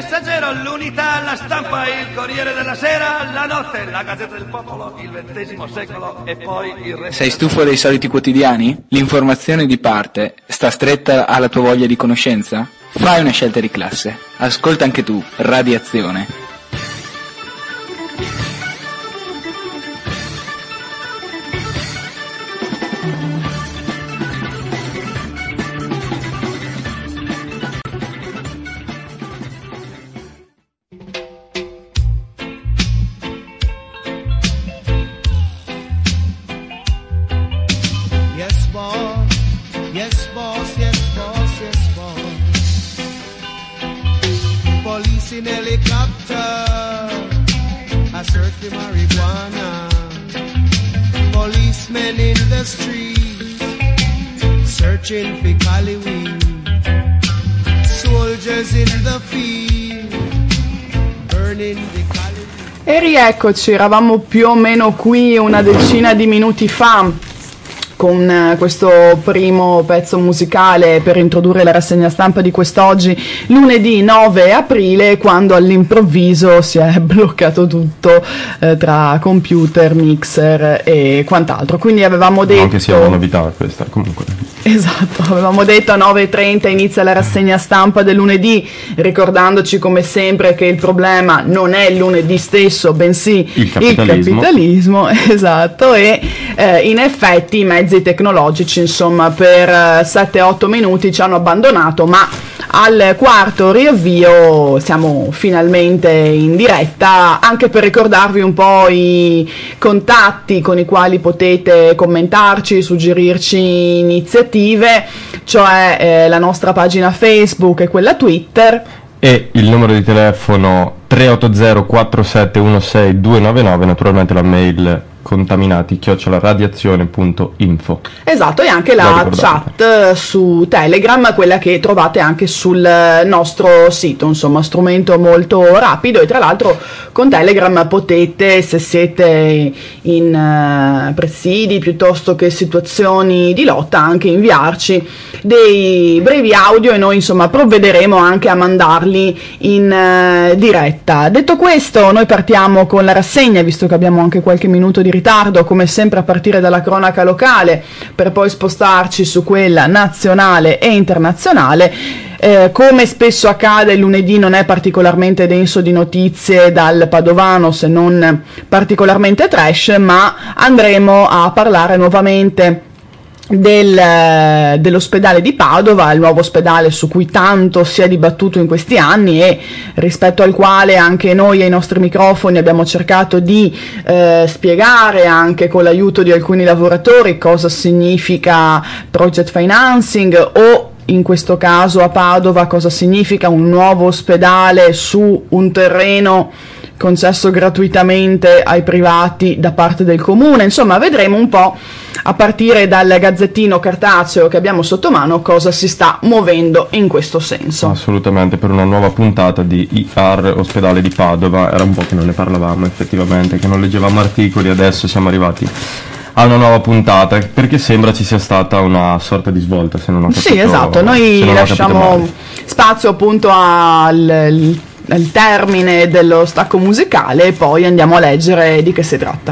Messaggero, l'Unità, La Stampa, il Corriere della Sera, La Notte, la Gazzetta del Popolo, il XX secolo e poi il resto. Sei stufo dei soliti quotidiani? L'informazione di parte sta stretta alla tua voglia di conoscenza? Fai una scelta di classe. Ascolta anche tu Radiazione. In helicopter, I search for marijuana. Policemen in the streets, searching for cali weed. Soldiers in the field, burning the cali weed. E rieccoci, eravamo più o meno qui una decina di minuti fa con questo primo pezzo musicale per introdurre la rassegna stampa di quest'oggi, lunedì 9 aprile, quando all'improvviso si è bloccato tutto tra computer, mixer e quant'altro. Quindi avevamo detto... Anche sia una novità questa, comunque. Esatto, avevamo detto a 9:30 inizia la rassegna stampa del lunedì, ricordandoci come sempre che il problema non è il lunedì stesso, bensì il capitalismo, esatto, e in effetti i mezzi tecnologici, insomma, per 7-8 minuti ci hanno abbandonato, ma al quarto riavvio siamo finalmente in diretta, anche per ricordarvi un po' i contatti con i quali potete commentarci, suggerirci iniziative, cioè la nostra pagina Facebook e quella Twitter. E il numero di telefono 380 4716 299, naturalmente la mail contaminati@radiazione.info. Esatto, e anche la chat su Telegram, quella che trovate anche sul nostro sito, insomma, strumento molto rapido. E tra l'altro con Telegram potete, se siete in presidi piuttosto che situazioni di lotta, anche inviarci dei brevi audio e noi, insomma, provvederemo anche a mandarli in diretta. Detto questo, noi partiamo con la rassegna, visto che abbiamo anche qualche minuto di ritardo, come sempre a partire dalla cronaca locale, per poi spostarci su quella nazionale e internazionale. Come spesso accade, il lunedì non è particolarmente denso di notizie dal padovano, se non particolarmente trash, ma andremo a parlare nuovamente dell'ospedale di Padova, il nuovo ospedale su cui tanto si è dibattuto in questi anni e rispetto al quale anche noi ai nostri microfoni abbiamo cercato di spiegare, anche con l'aiuto di alcuni lavoratori, cosa significa project financing o in questo caso a Padova cosa significa un nuovo ospedale su un terreno concesso gratuitamente ai privati da parte del comune. Insomma, vedremo un po', a partire dal gazzettino cartaceo che abbiamo sotto mano, cosa si sta muovendo in questo senso. Assolutamente, per una nuova puntata di IR Ospedale di Padova. Era un po' che non ne parlavamo effettivamente, che non leggevamo articoli, adesso siamo arrivati a una nuova puntata, perché sembra ci sia stata una sorta di svolta, se non ho capito. Sì, esatto, noi lasciamo spazio appunto al termine dello stacco musicale e poi andiamo a leggere di che si tratta.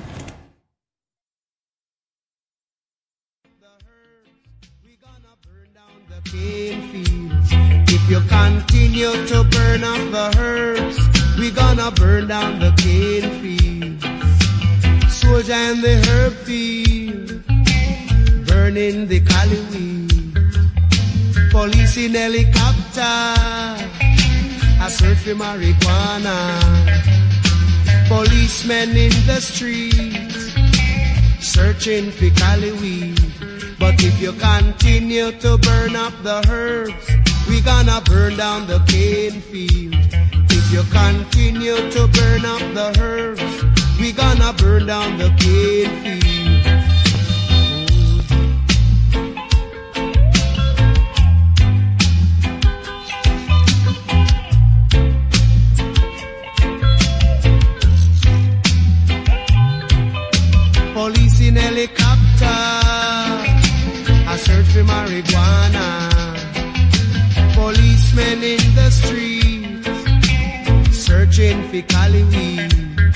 If you continue to burn up the herbs, we're gonna burn down the cane fields. Soldier in the herb field, burning the cali weed. Police in helicopter, I search for marijuana. Policemen in the streets, searching for cali weed. But if you continue to burn up the herbs, we gonna burn down the cane field. If you continue to burn up the herbs, we gonna burn down the cane field. Police in helicopter, I search for marijuana. Policemen in the streets, searching for cali weed.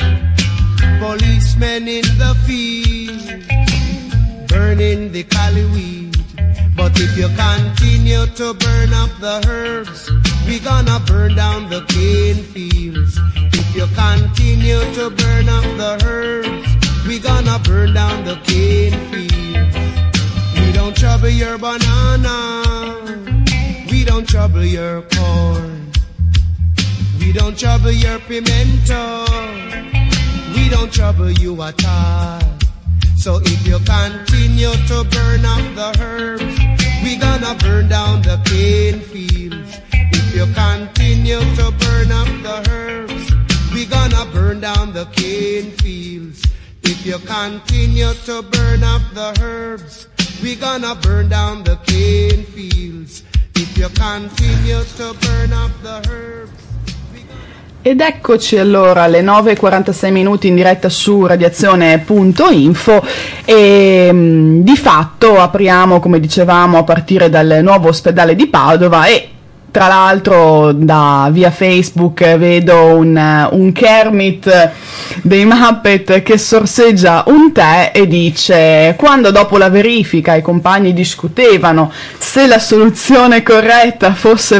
Policemen in the field, burning the cali weed. But if you continue to burn up the herbs, we gonna burn down the cane fields. If you continue to burn up the herbs, we gonna burn down the cane fields. We don't trouble your banana, we don't trouble your corn, we don't trouble your pimento, we don't trouble you at all. So if you continue to burn up the herbs, we gonna burn down the cane fields. If you continue to burn up the herbs, we gonna burn down the cane fields. If you continue to burn up the herbs, we gonna burn down the cane fields. If you continue to burn up the herbs. Ed eccoci allora alle 9:46 in diretta su radiazione.info e di fatto apriamo, come dicevamo, a partire dal nuovo ospedale di Padova e tra l'altro da via Facebook vedo un Kermit dei Muppet che sorseggia un tè e dice: quando dopo la verifica i compagni discutevano se la soluzione corretta fosse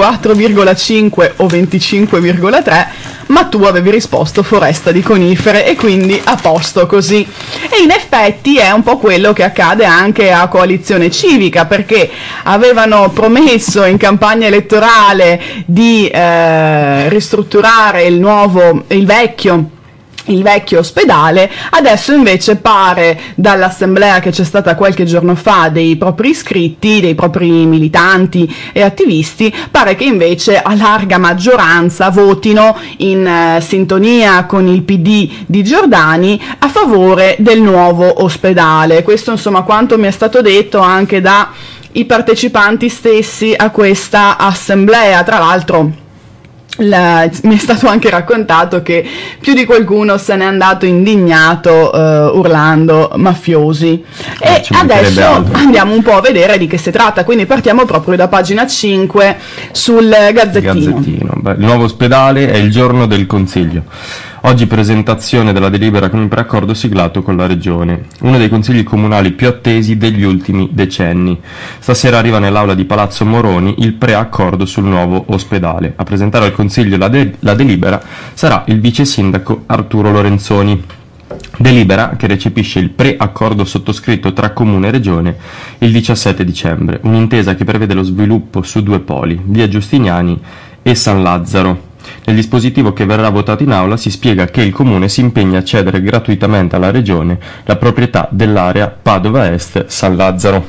24,5 o 25,3, ma tu avevi risposto foresta di conifere e quindi a posto così. E in effetti è un po' quello che accade anche a Coalizione Civica, perché avevano promesso in campagna elettorale di ristrutturare il vecchio ospedale. Adesso invece pare, dall'assemblea che c'è stata qualche giorno fa dei propri iscritti, dei propri militanti e attivisti, pare che invece a larga maggioranza votino in sintonia con il PD di Giordani a favore del nuovo ospedale. Questo insomma quanto mi è stato detto anche dai partecipanti stessi a questa assemblea. Tra l'altro mi è stato anche raccontato che più di qualcuno se n'è andato indignato urlando mafiosi. E adesso andiamo un po' a vedere di che si tratta, quindi partiamo proprio da pagina 5 sul Gazzettino. Beh, il nuovo ospedale è il giorno del Consiglio. Oggi presentazione della delibera con il preaccordo siglato con la Regione, uno dei consigli comunali più attesi degli ultimi decenni. Stasera arriva nell'aula di Palazzo Moroni il preaccordo sul nuovo ospedale. A presentare al Consiglio la delibera sarà il vice sindaco Arturo Lorenzoni. Delibera che recepisce il preaccordo sottoscritto tra Comune e Regione il 17 dicembre, un'intesa che prevede lo sviluppo su due poli, via Giustiniani e San Lazzaro. Nel dispositivo che verrà votato in aula si spiega che il Comune si impegna a cedere gratuitamente alla Regione la proprietà dell'area Padova Est-San Lazzaro.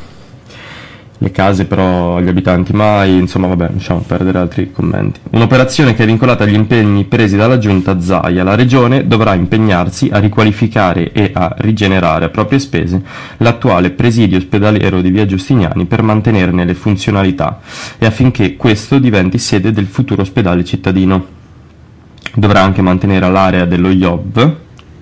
Le case però agli abitanti mai, insomma vabbè, lasciamo perdere altri commenti. Un'operazione che è vincolata agli impegni presi dalla Giunta Zaia. La Regione dovrà impegnarsi a riqualificare e a rigenerare a proprie spese l'attuale presidio ospedaliero di via Giustiniani per mantenerne le funzionalità e affinché questo diventi sede del futuro ospedale cittadino. Dovrà anche mantenere l'area dell'IOB,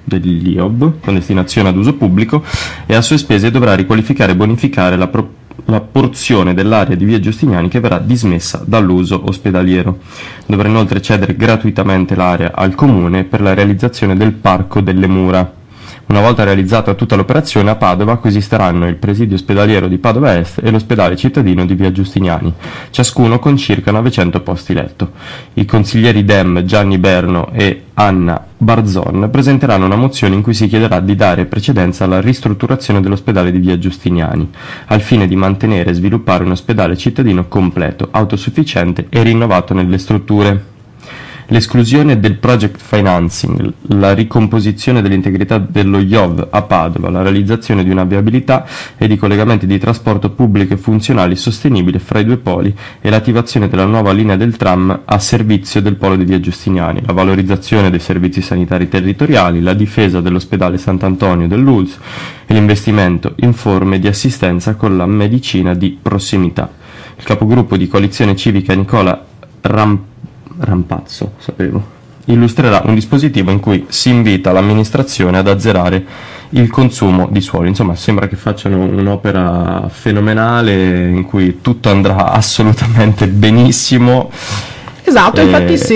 con destinazione ad uso pubblico, e a sue spese dovrà riqualificare e bonificare la porzione dell'area di via Giustiniani che verrà dismessa dall'uso ospedaliero. Dovrà inoltre cedere gratuitamente l'area al Comune per la realizzazione del Parco delle Mura. Una volta realizzata tutta l'operazione, a Padova coesisteranno il presidio ospedaliero di Padova Est e l'ospedale cittadino di via Giustiniani, ciascuno con circa 900 posti letto. I consiglieri Dem Gianni Berno e Anna Barzon presenteranno una mozione in cui si chiederà di dare precedenza alla ristrutturazione dell'ospedale di via Giustiniani, al fine di mantenere e sviluppare un ospedale cittadino completo, autosufficiente e rinnovato nelle strutture. L'esclusione del project financing, la ricomposizione dell'integrità dello IOV a Padova, la realizzazione di una viabilità e di collegamenti di trasporto pubblico e funzionali sostenibile fra i due poli e l'attivazione della nuova linea del tram a servizio del polo di via Giustiniani, la valorizzazione dei servizi sanitari territoriali, la difesa dell'ospedale Sant'Antonio dell'ULSS e l'investimento in forme di assistenza con la medicina di prossimità. Il capogruppo di Coalizione Civica Nicola Rampazzo, illustrerà un dispositivo in cui si invita l'amministrazione ad azzerare il consumo di suolo. Insomma, sembra che facciano un'opera fenomenale in cui tutto andrà assolutamente benissimo. Esatto, infatti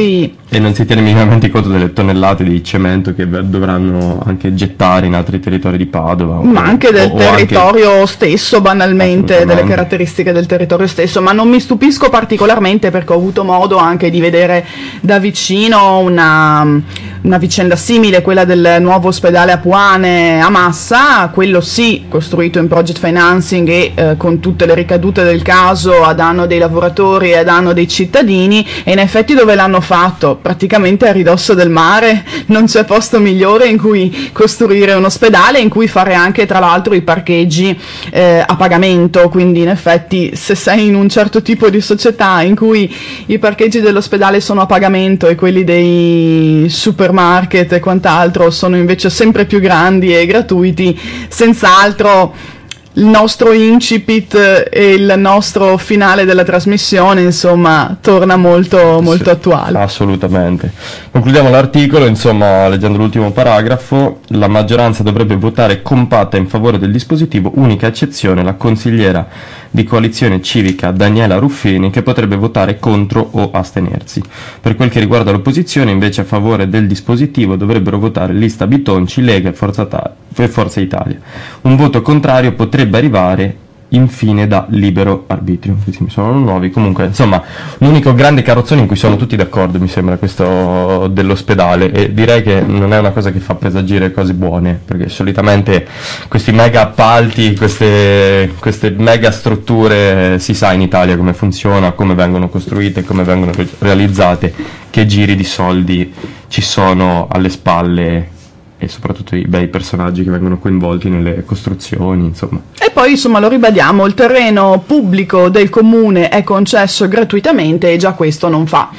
E non si tiene minimamente conto delle tonnellate di cemento che dovranno anche gettare in altri territori di Padova. Ma anche del territorio stesso, banalmente, delle caratteristiche del territorio stesso. Ma non mi stupisco particolarmente, perché ho avuto modo anche di vedere da vicino una vicenda simile, quella del nuovo ospedale a Puane a Massa, quello sì costruito in project financing e con tutte le ricadute del caso a danno dei lavoratori e a danno dei cittadini, e in effetti dove l'hanno fatto? Praticamente a ridosso del mare. Non c'è posto migliore in cui costruire un ospedale, in cui fare anche tra l'altro i parcheggi a pagamento, quindi in effetti se sei in un certo tipo di società in cui i parcheggi dell'ospedale sono a pagamento e quelli dei supermarket e quant'altro sono invece sempre più grandi e gratuiti, senz'altro il nostro incipit e il nostro finale della trasmissione, insomma, torna molto sì, attuale. Assolutamente. Concludiamo l'articolo, insomma, leggendo l'ultimo paragrafo. La maggioranza dovrebbe votare compatta in favore del dispositivo, unica eccezione la consigliera di Coalizione Civica Daniela Ruffini, che potrebbe votare contro o astenersi. Per quel che riguarda l'opposizione, invece, a favore del dispositivo dovrebbero votare Lista Bitonci, Lega e Forza Italia. Un voto contrario potrebbe arrivare infine da Libero Arbitrio. Questi mi sono nuovi. Comunque, insomma, l'unico grande carrozzone in cui sono tutti d'accordo, mi sembra, questo dell'ospedale, e direi che non è una cosa che fa presagire cose buone, perché solitamente questi mega appalti, queste mega strutture, si sa in Italia come funziona, come vengono costruite, come vengono realizzate, che giri di soldi ci sono alle spalle e soprattutto i bei personaggi che vengono coinvolti nelle costruzioni, insomma. E poi, insomma, lo ribadiamo, il terreno pubblico del comune è concesso gratuitamente e già questo non fa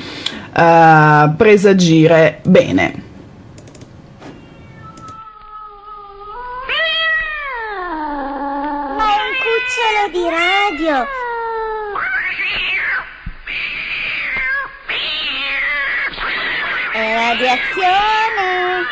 presagire bene. Ma è un cucciolo di radio! È radiazione!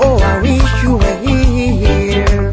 Oh, I wish you were here.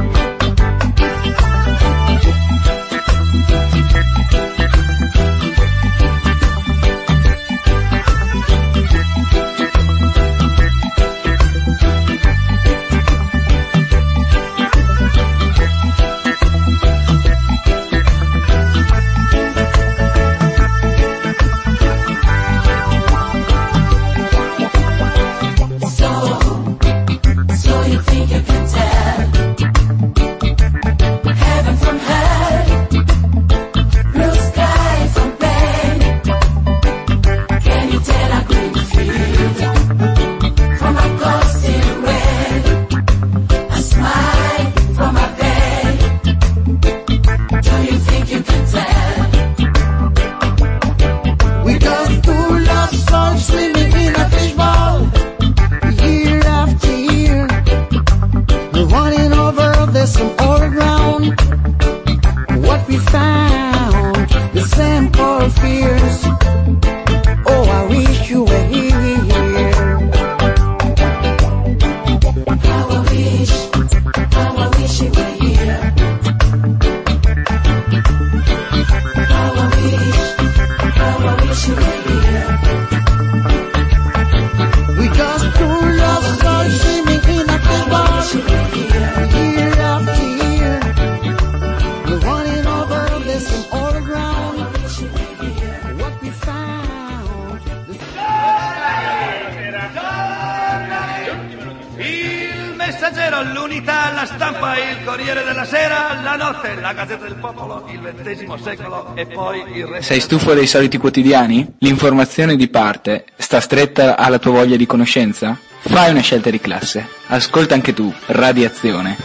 L'Unità, La Stampa, il Corriere della Sera, La Notte, la Gazzetta del Popolo, il XX secolo e poi il resto. Sei stufo dei soliti quotidiani? L'informazione di parte sta stretta alla tua voglia di conoscenza? Fai una scelta di classe. Ascolta anche tu Radiazione.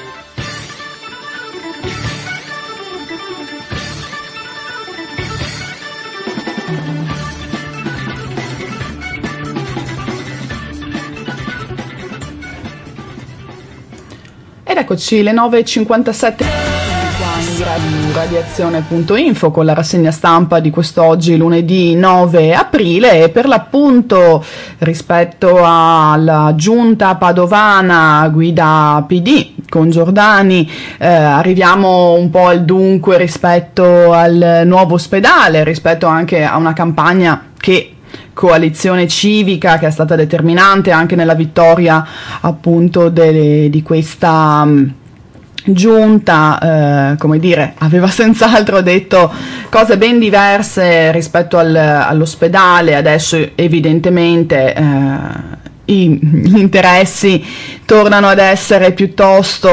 Ed eccoci, le 9.57 qua in radiazione.info con la rassegna stampa di quest'oggi, lunedì 9 aprile, e per l'appunto rispetto alla giunta padovana guida PD con Giordani arriviamo un po' al dunque rispetto al nuovo ospedale, rispetto anche a una campagna che coalizione civica che è stata determinante anche nella vittoria appunto di questa giunta, come dire, aveva senz'altro detto cose ben diverse rispetto all'ospedale. Adesso evidentemente gli interessi tornano ad essere piuttosto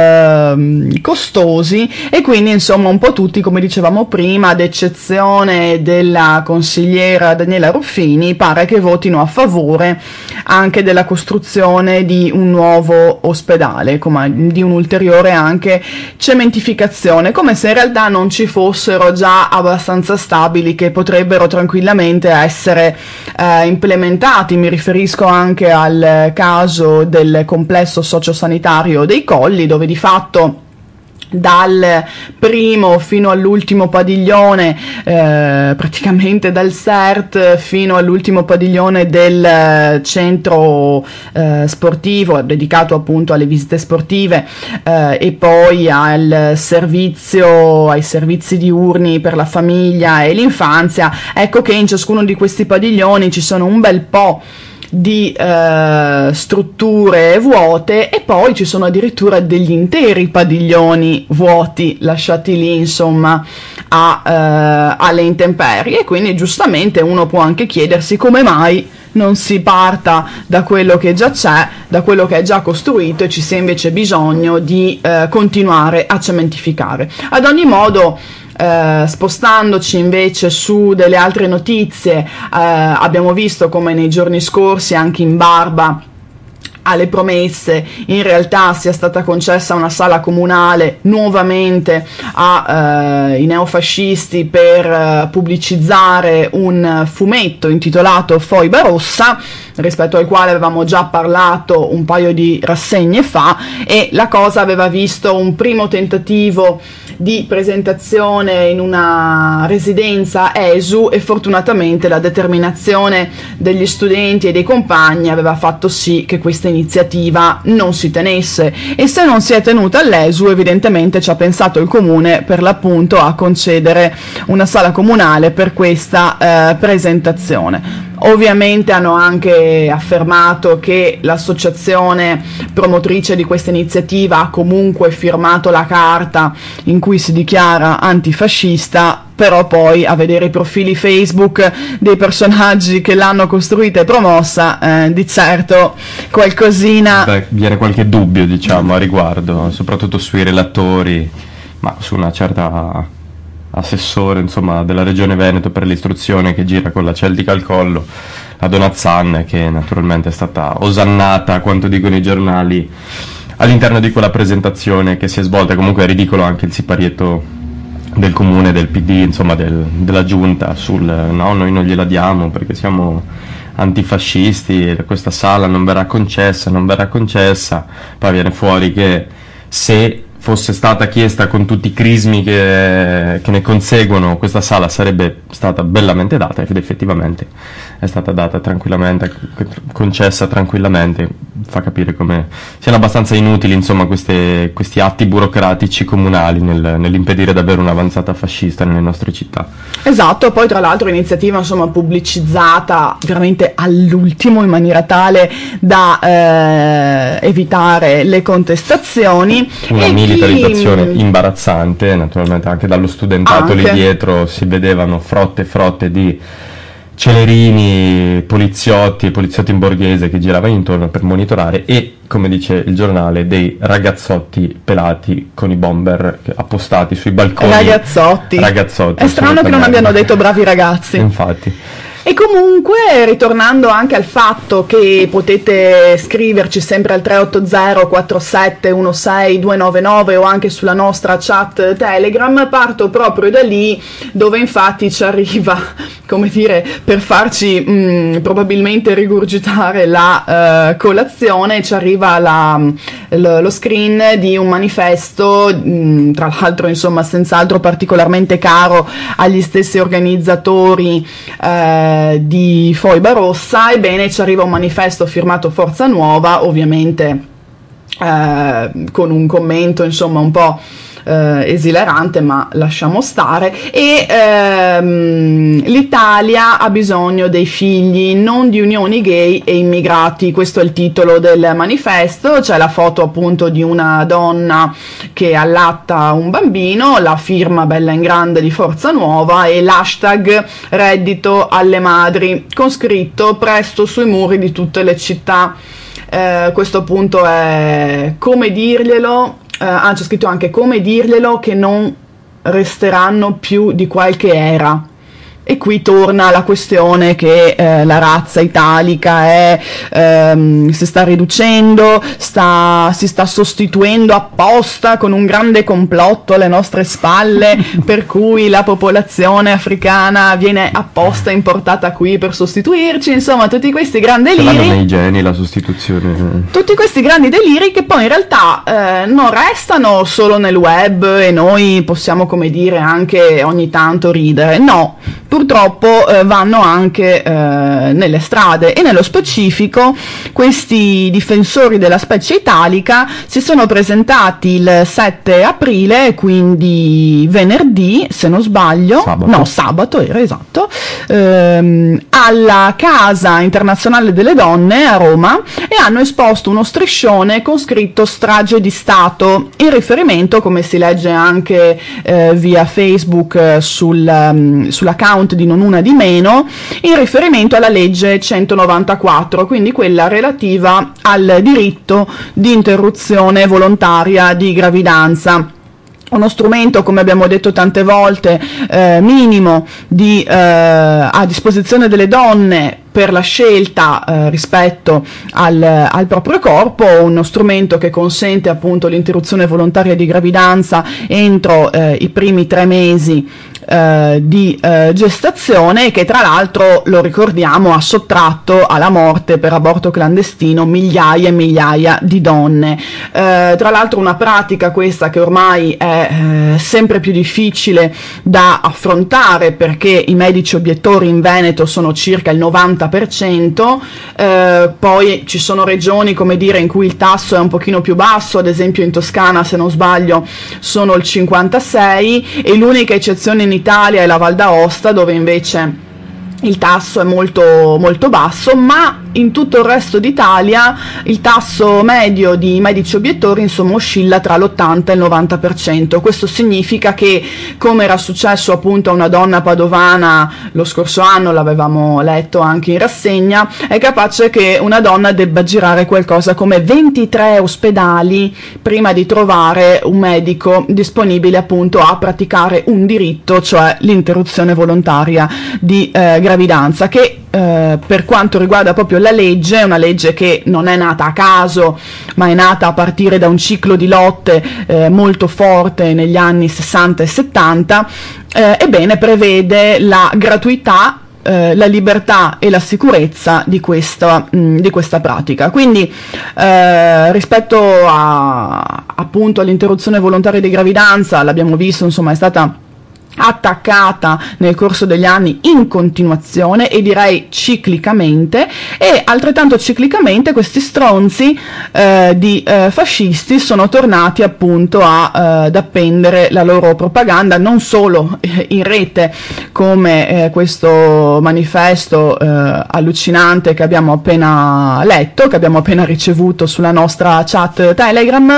costosi, e quindi insomma un po' tutti, come dicevamo prima, ad eccezione della consigliera Daniela Ruffini, pare che votino a favore anche della costruzione di un nuovo ospedale, come di un'ulteriore anche cementificazione, come se in realtà non ci fossero già abbastanza stabili che potrebbero tranquillamente essere implementati. Mi riferisco anche al caso del complesso sociosanitario dei Colli, dove di fatto dal primo fino all'ultimo padiglione, praticamente dal CERT fino all'ultimo padiglione del centro sportivo dedicato appunto alle visite sportive, e poi ai servizi diurni per la famiglia e l'infanzia. Ecco che in ciascuno di questi padiglioni ci sono un bel po' di strutture vuote, e poi ci sono addirittura degli interi padiglioni vuoti lasciati lì insomma alle intemperie, e quindi giustamente uno può anche chiedersi come mai non si parta da quello che già c'è, da quello che è già costruito, e ci sia invece bisogno di continuare a cementificare. Ad ogni modo, spostandoci invece su delle altre notizie, abbiamo visto come nei giorni scorsi, anche in barba alle promesse, in realtà sia stata concessa una sala comunale nuovamente ai neofascisti per pubblicizzare un fumetto intitolato Foiba Rossa, rispetto al quale avevamo già parlato un paio di rassegne fa, e la cosa aveva visto un primo tentativo di presentazione in una residenza ESU, e fortunatamente la determinazione degli studenti e dei compagni aveva fatto sì che questa iniziativa non si tenesse, e se non si è tenuta all'ESU evidentemente ci ha pensato il comune per l'appunto a concedere una sala comunale per questa presentazione. Ovviamente hanno anche affermato che l'associazione promotrice di questa iniziativa ha comunque firmato la carta in cui si dichiara antifascista, però poi a vedere i profili Facebook dei personaggi che l'hanno costruita e promossa, di certo qualcosina... Beh, viene qualche dubbio, diciamo, a riguardo, soprattutto sui relatori, ma su una certa... assessore, insomma, della regione Veneto per l'istruzione che gira con la Celtica al collo, la Donazzan, che naturalmente è stata osannata, quanto dicono i giornali, all'interno di quella presentazione che si è svolta. Comunque è ridicolo anche il siparietto del comune, del PD, insomma della giunta sul no, noi non gliela diamo perché siamo antifascisti, questa sala non verrà concessa, poi viene fuori che se fosse stata chiesta con tutti i crismi che ne conseguono, questa sala sarebbe stata bellamente data, ed effettivamente è stata data tranquillamente, concessa tranquillamente. Fa capire come siano abbastanza inutili, insomma, questi atti burocratici comunali nell'impedire davvero un'avanzata fascista nelle nostre città. Esatto, poi tra l'altro iniziativa, insomma, pubblicizzata veramente all'ultimo in maniera tale da evitare le contestazioni. Una militarizzazione imbarazzante, naturalmente anche dallo studentato lì dietro si vedevano frotte di celerini, poliziotti in borghese che giravano intorno per monitorare, e, come dice il giornale, dei ragazzotti pelati con i bomber appostati sui balconi. Ragazzotti. È strano che non abbiano detto bravi ragazzi. Infatti. E comunque, ritornando anche al fatto che potete scriverci sempre al 380 47 16 299 o anche sulla nostra chat Telegram, parto proprio da lì, dove infatti ci arriva, come dire, per farci probabilmente rigurgitare la colazione, ci arriva lo screen di un manifesto, tra l'altro, insomma, senz'altro particolarmente caro agli stessi organizzatori di Foiba Rossa. Ebbene, ci arriva un manifesto firmato Forza Nuova, ovviamente con un commento, insomma, un po' esilarante, ma lasciamo stare. E l'Italia ha bisogno dei figli, non di unioni gay e immigrati. Questo è il titolo del manifesto. C'è la foto appunto di una donna che allatta un bambino, la firma bella in grande di Forza Nuova e l'hashtag reddito alle madri, con scritto presto sui muri di tutte le città. Questo appunto è come dirglielo. C'è scritto anche come dirglielo che non resteranno più di qualche era. E qui torna la questione che la razza italica si sta riducendo, si sta sostituendo apposta con un grande complotto alle nostre spalle, per cui la popolazione africana viene apposta importata qui per sostituirci. Insomma, tutti questi grandi deliri. Ce l'hanno nei geni la sostituzione. Tutti questi grandi deliri che poi in realtà non restano solo nel web e noi possiamo, come dire, anche ogni tanto ridere. No. Purtroppo vanno anche nelle strade, e nello specifico questi difensori della specie italica si sono presentati il 7 aprile, quindi venerdì se non sbaglio, sabato era, esatto, alla Casa Internazionale delle Donne a Roma, e hanno esposto uno striscione con scritto strage di Stato, in riferimento, come si legge anche via Facebook sull'account di Non Una di Meno, in riferimento alla legge 194, quindi quella relativa al diritto di interruzione volontaria di gravidanza. Uno strumento, come abbiamo detto tante volte, minimo a disposizione delle donne per la scelta rispetto al proprio corpo, uno strumento che consente appunto l'interruzione volontaria di gravidanza entro i primi 3 mesi di gestazione, che tra l'altro, lo ricordiamo, ha sottratto alla morte per aborto clandestino migliaia e migliaia di donne. Tra l'altro una pratica questa che ormai è sempre più difficile da affrontare, perché i medici obiettori in Veneto sono circa il 90%, poi ci sono regioni, come dire, in cui il tasso è un pochino più basso, ad esempio in Toscana, se non sbaglio, sono il 56%, e l'unica eccezione in Italia è la Val d'Aosta, dove invece il tasso è molto, molto basso, ma in tutto il resto d'Italia il tasso medio di medici obiettori, insomma, oscilla tra l'80 e il 90%. Questo significa che, come era successo appunto a una donna padovana lo scorso anno, l'avevamo letto anche in rassegna, è capace che una donna debba girare qualcosa come 23 ospedali prima di trovare un medico disponibile appunto a praticare un diritto, cioè l'interruzione volontaria di gravidanza, che per quanto riguarda proprio la legge, è una legge che non è nata a caso, ma è nata a partire da un ciclo di lotte molto forte negli anni 60 e 70, ebbene prevede la gratuità, la libertà e la sicurezza di questa pratica. Quindi rispetto appunto all'interruzione volontaria di gravidanza, l'abbiamo visto, insomma, è stata attaccata nel corso degli anni in continuazione, e direi ciclicamente, e altrettanto ciclicamente questi stronzi di fascisti sono tornati appunto ad appendere la loro propaganda, non solo in rete come questo manifesto allucinante che abbiamo appena letto, che abbiamo appena ricevuto sulla nostra chat Telegram,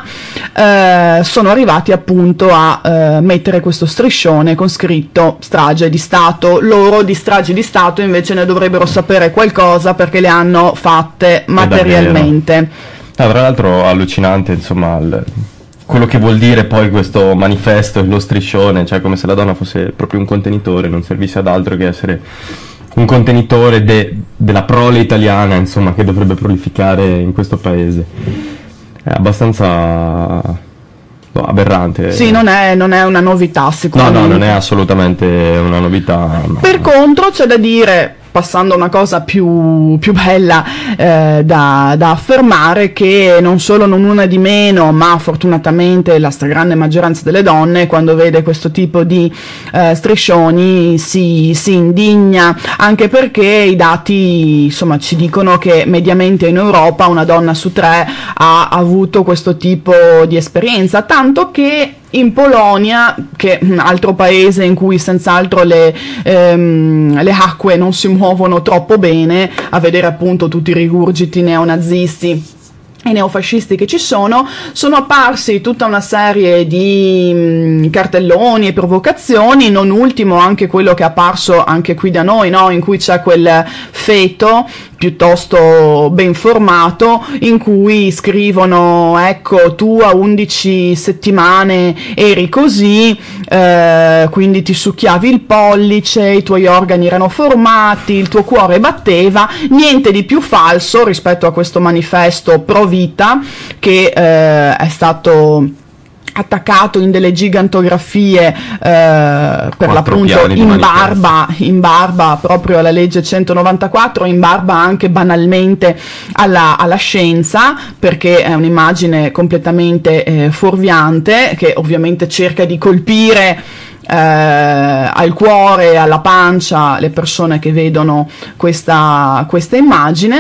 ma sono arrivati appunto a mettere questo striscione con scritto strage di Stato. Loro di stragi di Stato invece ne dovrebbero sapere qualcosa, perché le hanno fatte materialmente. Tra l'altro allucinante, insomma, quello che vuol dire poi questo manifesto e lo striscione, cioè come se la donna fosse proprio un contenitore, non servisse ad altro che essere un contenitore della prole italiana, insomma, che dovrebbe prolificare in questo paese. È abbastanza aberrante. Sì, non è una novità sicuramente. No, non è assolutamente una novità. No. Per contro c'è da dire, passando a una cosa più bella da affermare, che non solo non una di meno, ma fortunatamente la stragrande maggioranza delle donne, quando vede questo tipo di striscioni si indigna, anche perché i dati, insomma, ci dicono che mediamente in Europa una donna su 3 ha avuto questo tipo di esperienza, tanto che in Polonia, che è un altro paese in cui senz'altro le acque non si muovono troppo bene, a vedere appunto tutti i rigurgiti neonazisti e neofascisti che ci sono apparsi tutta una serie di cartelloni e provocazioni, non ultimo anche quello che è apparso anche qui da noi, no? In cui c'è quel feto piuttosto ben formato in cui scrivono: ecco, tu a 11 settimane eri così, quindi ti succhiavi il pollice, i tuoi organi erano formati, il tuo cuore batteva. Niente di più falso rispetto a questo manifesto pro vita che è stato attaccato in delle gigantografie per l'appunto in barba proprio alla legge 194, in barba anche banalmente alla scienza, perché è un'immagine completamente fuorviante, che ovviamente cerca di colpire al cuore e alla pancia le persone che vedono questa immagine.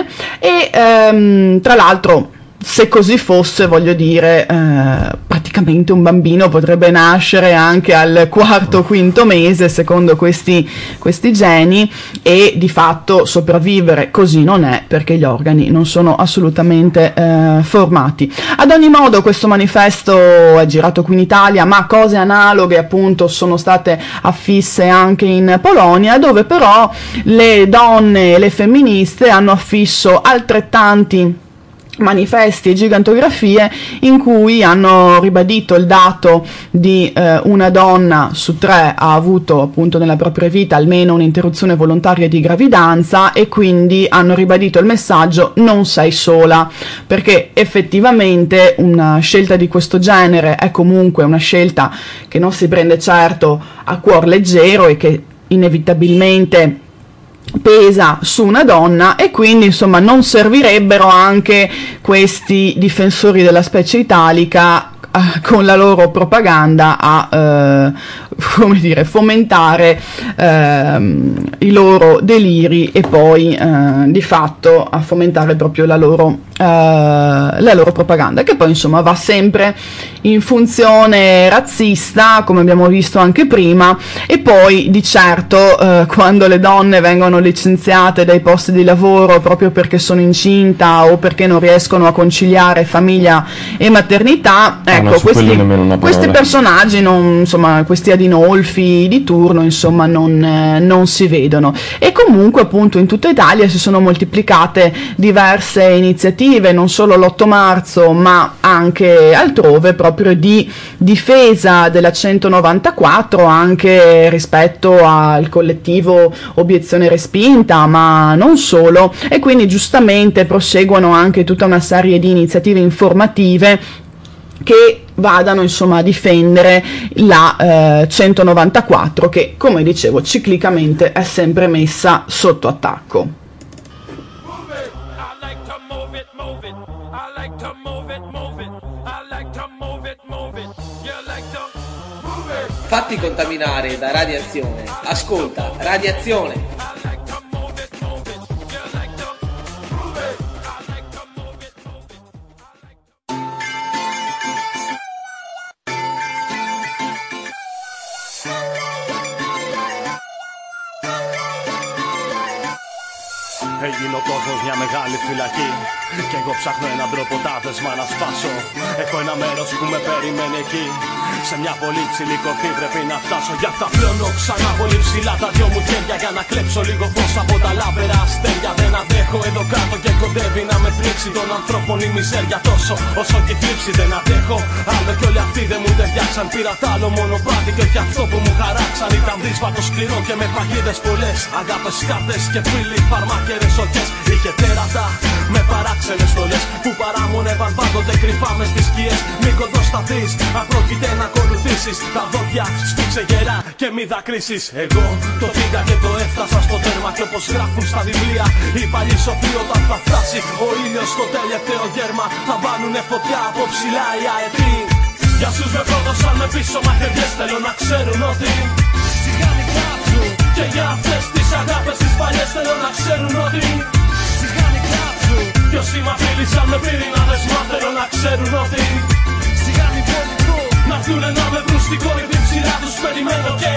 E tra l'altro, se così fosse, voglio dire, praticamente un bambino potrebbe nascere anche al 4º o 5º mese, secondo questi geni, e di fatto sopravvivere. Così non è, perché gli organi non sono assolutamente formati. Ad ogni modo, questo manifesto è girato qui in Italia, ma cose analoghe appunto sono state affisse anche in Polonia, dove però le donne e le femministe hanno affisso altrettanti manifesti e gigantografie in cui hanno ribadito il dato di una donna su 3 ha avuto appunto nella propria vita almeno un'interruzione volontaria di gravidanza, e quindi hanno ribadito il messaggio non sei sola, perché effettivamente una scelta di questo genere è comunque una scelta che non si prende certo a cuor leggero e che inevitabilmente pesa su una donna, e quindi insomma non servirebbero anche questi difensori della specie italica con la loro propaganda a come dire, fomentare i loro deliri e poi di fatto a fomentare proprio la loro propaganda, che poi insomma va sempre in funzione razzista, come abbiamo visto anche prima. E poi di certo quando le donne vengono licenziate dai posti di lavoro proprio perché sono incinta o perché non riescono a conciliare famiglia e maternità, ecco, questi personaggi insomma, questi Adinolfi di turno insomma non si vedono. E comunque appunto in tutta Italia si sono moltiplicate diverse iniziative, non solo l'8 marzo ma anche altrove, proprio di difesa della 194, anche rispetto al collettivo Obiezione Respinta, ma non solo, e quindi giustamente proseguono anche tutta una serie di iniziative informative che vadano insomma a difendere la 194, che come dicevo ciclicamente è sempre messa sotto attacco. Fatti contaminare da radiazione. Ascolta, radiazione. Έγινε ο κόσμος μια μεγάλη φυλακή κι εγώ ψάχνω έναν τρόπο τάδεσμα να σπάσω. Έχω ένα μέρος που με περιμένει εκεί, σε μια πολύ ψηλή κορφή πρέπει να φτάσω. Γι' αυτά πλώνω ξανά πολύ ψηλά τα δυο μου χέρια για να κλέψω λίγο φως από τα λάβερα αστέρια. Δεν αντέχω εδώ κάτω και κοντεύει να με πλήξει των ανθρώπων η μιζέρια, τόσο όσο και η θλίψη. Δεν αντέχω άλλο κι όλοι αυτοί δεν μου ταιριάξαν. Πήρα τ' άλλο μονοπάτι και όχι αυτό που μου χαράξαν. Ήταν δύσβατο σκληρό και με παγίδες πολλές, αγάπες, κάρτες και φίλοι, φαρμάκερες ορκές. Είχε τέρατα με παράξενες στολές που παράμονευαν πάντοτε κρυφά μες στις σκιές. Μην κοντοσταθείς, αν πρόκειται να ακολουθήσεις, τα δόντια σφίξε γερά και μη δακρύσεις. Εγώ το πήγα και το έφτασα στο τέρμα και όπως γράφουν στα βιβλία οι παλιοί σοφοί, όταν θα φτάσει ο ήλιος στο τελευταίο γέρμα θα βάνουνε φωτιά από ψηλά οι αετοί. Για όσους με πρόδωσαν με πίσω μαχαιριές θέλω να ξέρουν ότι σιγάνι κάψουν. Και για αυτές τις αγάπες τις παλιές θέλω να ξέρουν ότι σιγάνι κάψουν. Κι όσοι μ' απείλησαν με πυρηνάδες μα θέλω να ξέρουν ότι σιγάνι βολικό. Να έρθουνε να με βρουν στην κορυφή ψηλά τους περιμένω και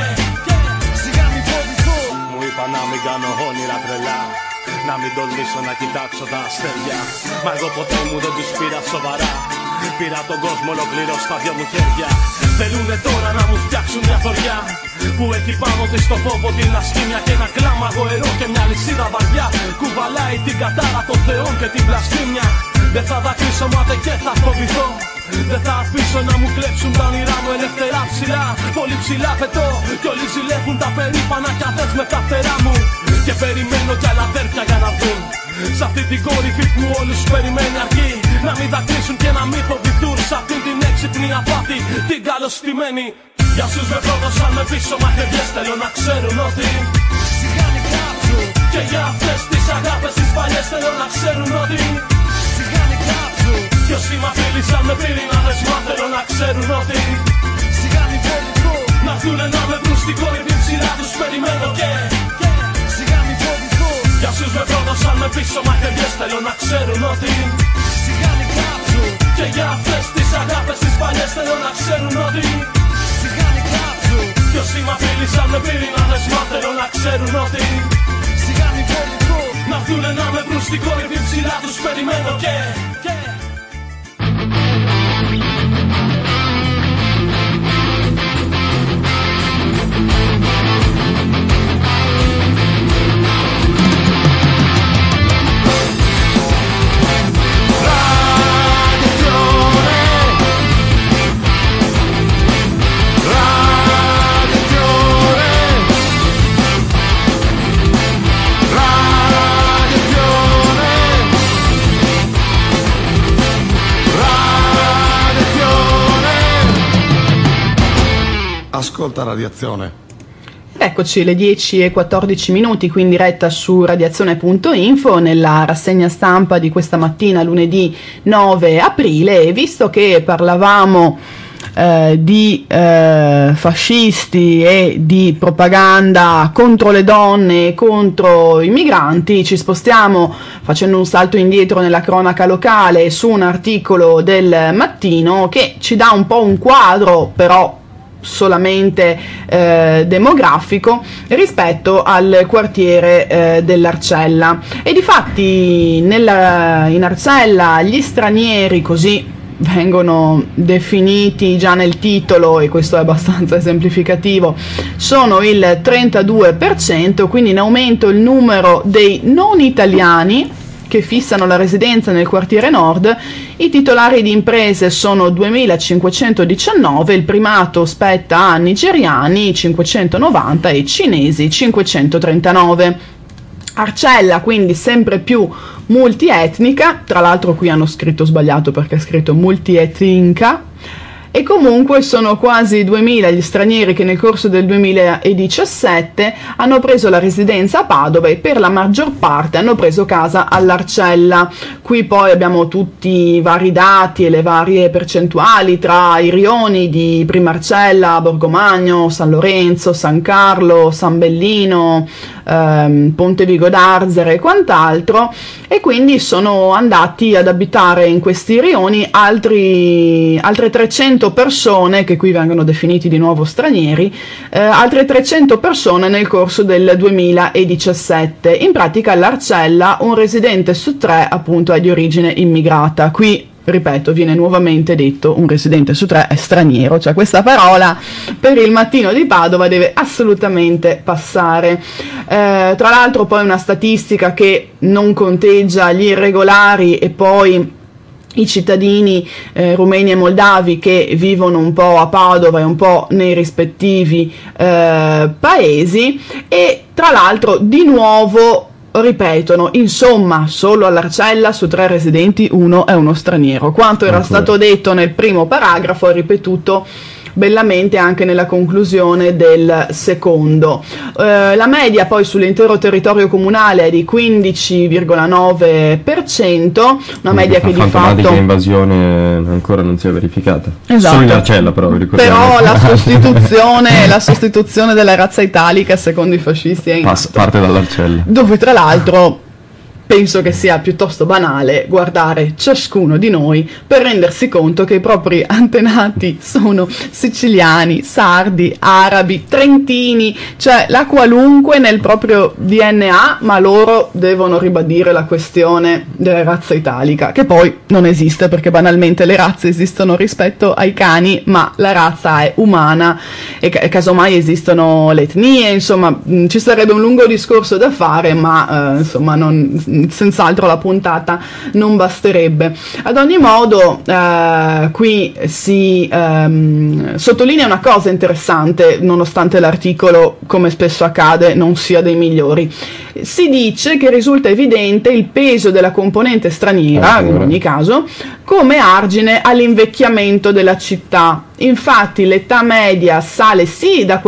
σιγάνι βολικό. Μου είπα να μην κάνω όνειρα τρελά, να μην τολμήσω να κοιτάξω τα αστέρια, μα εγώ ποτέ μου δεν τους πήρα σοβαρά. Πήρα τον κόσμο ολοκληρώ στα δυο μου χέρια. Θέλουνε τώρα να μου φτιάξουν μια θωριά που έχει πάνω της το φόβο, την ασχήμια και ένα κλάμα γοερό και μια λυσίδα βαριά. Κουβαλάει την κατάρα των θεών και την βλασφήμια. Δεν θα δακρύσω μάται και θα φοβηθώ. Δεν θα αφήσω να μου κλέψουν τα όνειρά μου ελευθερά ψηλά. Πολύ ψηλά πετώ κι όλοι ζηλεύουν τα περήφανα κι αδές με τα φτερά μου. Και περιμένω κι άλλα αδέρφια για να βγουν σ' αυτή την κορυφή που όλους περιμένει αρκεί. Να μην δακρύσουν και να μην φοβηθούν σ' αυτή την έξυπνη απάτη, την καλωστημένη. Για όσους με πρόδωσαν με πίσω μαχαιριές θέλω να ξέρουν ότι σιγάνι κάψουν. Και για αυτές τις αγάπες τις παλιές θέλω να ξέρουν ότι σιγάνι κάψουν. Κι όσοι μ' απείλησαν με πυρηνάδες μα θέλω να ξέρουν ότι σιγάνι βολικό. Να έρθουνε να με βρουν στην κορυφή ψηλά τους περιμένω και σιγάνι βολικό. Για όσους με πρόδωσαν με πίσω μαχαιριές θέλω να ξέρουν ότι σιγάνι κάψουν. Και για αυτές τις αγάπες τις παλιές θέλω να ξέρουν ότι σιγάνι κάψουν. Κι όσοι μ' απείλησαν με πυρηνάδες μα θέλω να ξέρουν ότι σιγάνι βολικό. Να έρθουνε να με βρουν στην κορυφή ψηλά τους περιμένω και La ascolta Radiazione. Eccoci, le 10:14, qui in diretta su radiazione.info nella rassegna stampa di questa mattina, lunedì 9 aprile, e visto che parlavamo di fascisti e di propaganda contro le donne e contro i migranti, ci spostiamo facendo un salto indietro nella cronaca locale su un articolo del Mattino che ci dà un po' un quadro, però solamente demografico, rispetto al quartiere dell'Arcella. E difatti in Arcella gli stranieri, così vengono definiti già nel titolo, e questo è abbastanza esemplificativo, sono il 32%, quindi in aumento il numero dei non italiani che fissano la residenza nel quartiere nord. I titolari di imprese sono 2.519, il primato spetta a nigeriani 590 e cinesi 539. Arcella quindi sempre più multietnica, tra l'altro qui hanno scritto sbagliato perché è scritto multietnica, e comunque sono quasi 2.000 gli stranieri che nel corso del 2017 hanno preso la residenza a Padova e per la maggior parte hanno preso casa all'Arcella. Qui poi abbiamo tutti i vari dati e le varie percentuali tra i rioni di Primarcella, Borgomagno, San Lorenzo, San Carlo, San Bellino, Ponte Vigo d'Arzere e quant'altro, e quindi sono andati ad abitare in questi rioni altre 300 persone, che qui vengono definiti di nuovo stranieri, altre 300 persone nel corso del 2017. In pratica all'Arcella un residente su 3 appunto è di origine immigrata. Qui, ripeto, viene nuovamente detto un residente su 3 è straniero, cioè questa parola per il Mattino di Padova deve assolutamente passare. Tra l'altro poi una statistica che non conteggia gli irregolari e poi i cittadini rumeni e moldavi che vivono un po' a Padova e un po' nei rispettivi paesi, e tra l'altro di nuovo ripetono, insomma, solo all'Arcella su 3 residenti 1 è uno straniero. Quanto era stato detto nel primo paragrafo è ripetuto bellamente anche nella conclusione del secondo. La media poi sull'intero territorio comunale è di 15,9%, una media che di fatto l'invasione ancora non si è verificata. Esatto. Solo in Arcella però la sostituzione della razza italica secondo i fascisti è in atto. Parte dall'Arcella, dove tra l'altro penso che sia piuttosto banale guardare ciascuno di noi per rendersi conto che i propri antenati sono siciliani, sardi, arabi, trentini, cioè la qualunque nel proprio DNA, ma loro devono ribadire la questione della razza italica, che poi non esiste, perché banalmente le razze esistono rispetto ai cani, ma la razza è umana e casomai esistono le etnie, insomma ci sarebbe un lungo discorso da fare, ma insomma senz'altro la puntata non basterebbe. Ad ogni modo qui si sottolinea una cosa interessante, nonostante l'articolo, come spesso accade, non sia dei migliori. Si dice che risulta evidente il peso della componente straniera, in ogni caso, come argine all'invecchiamento della città. Infatti l'età media sale sì da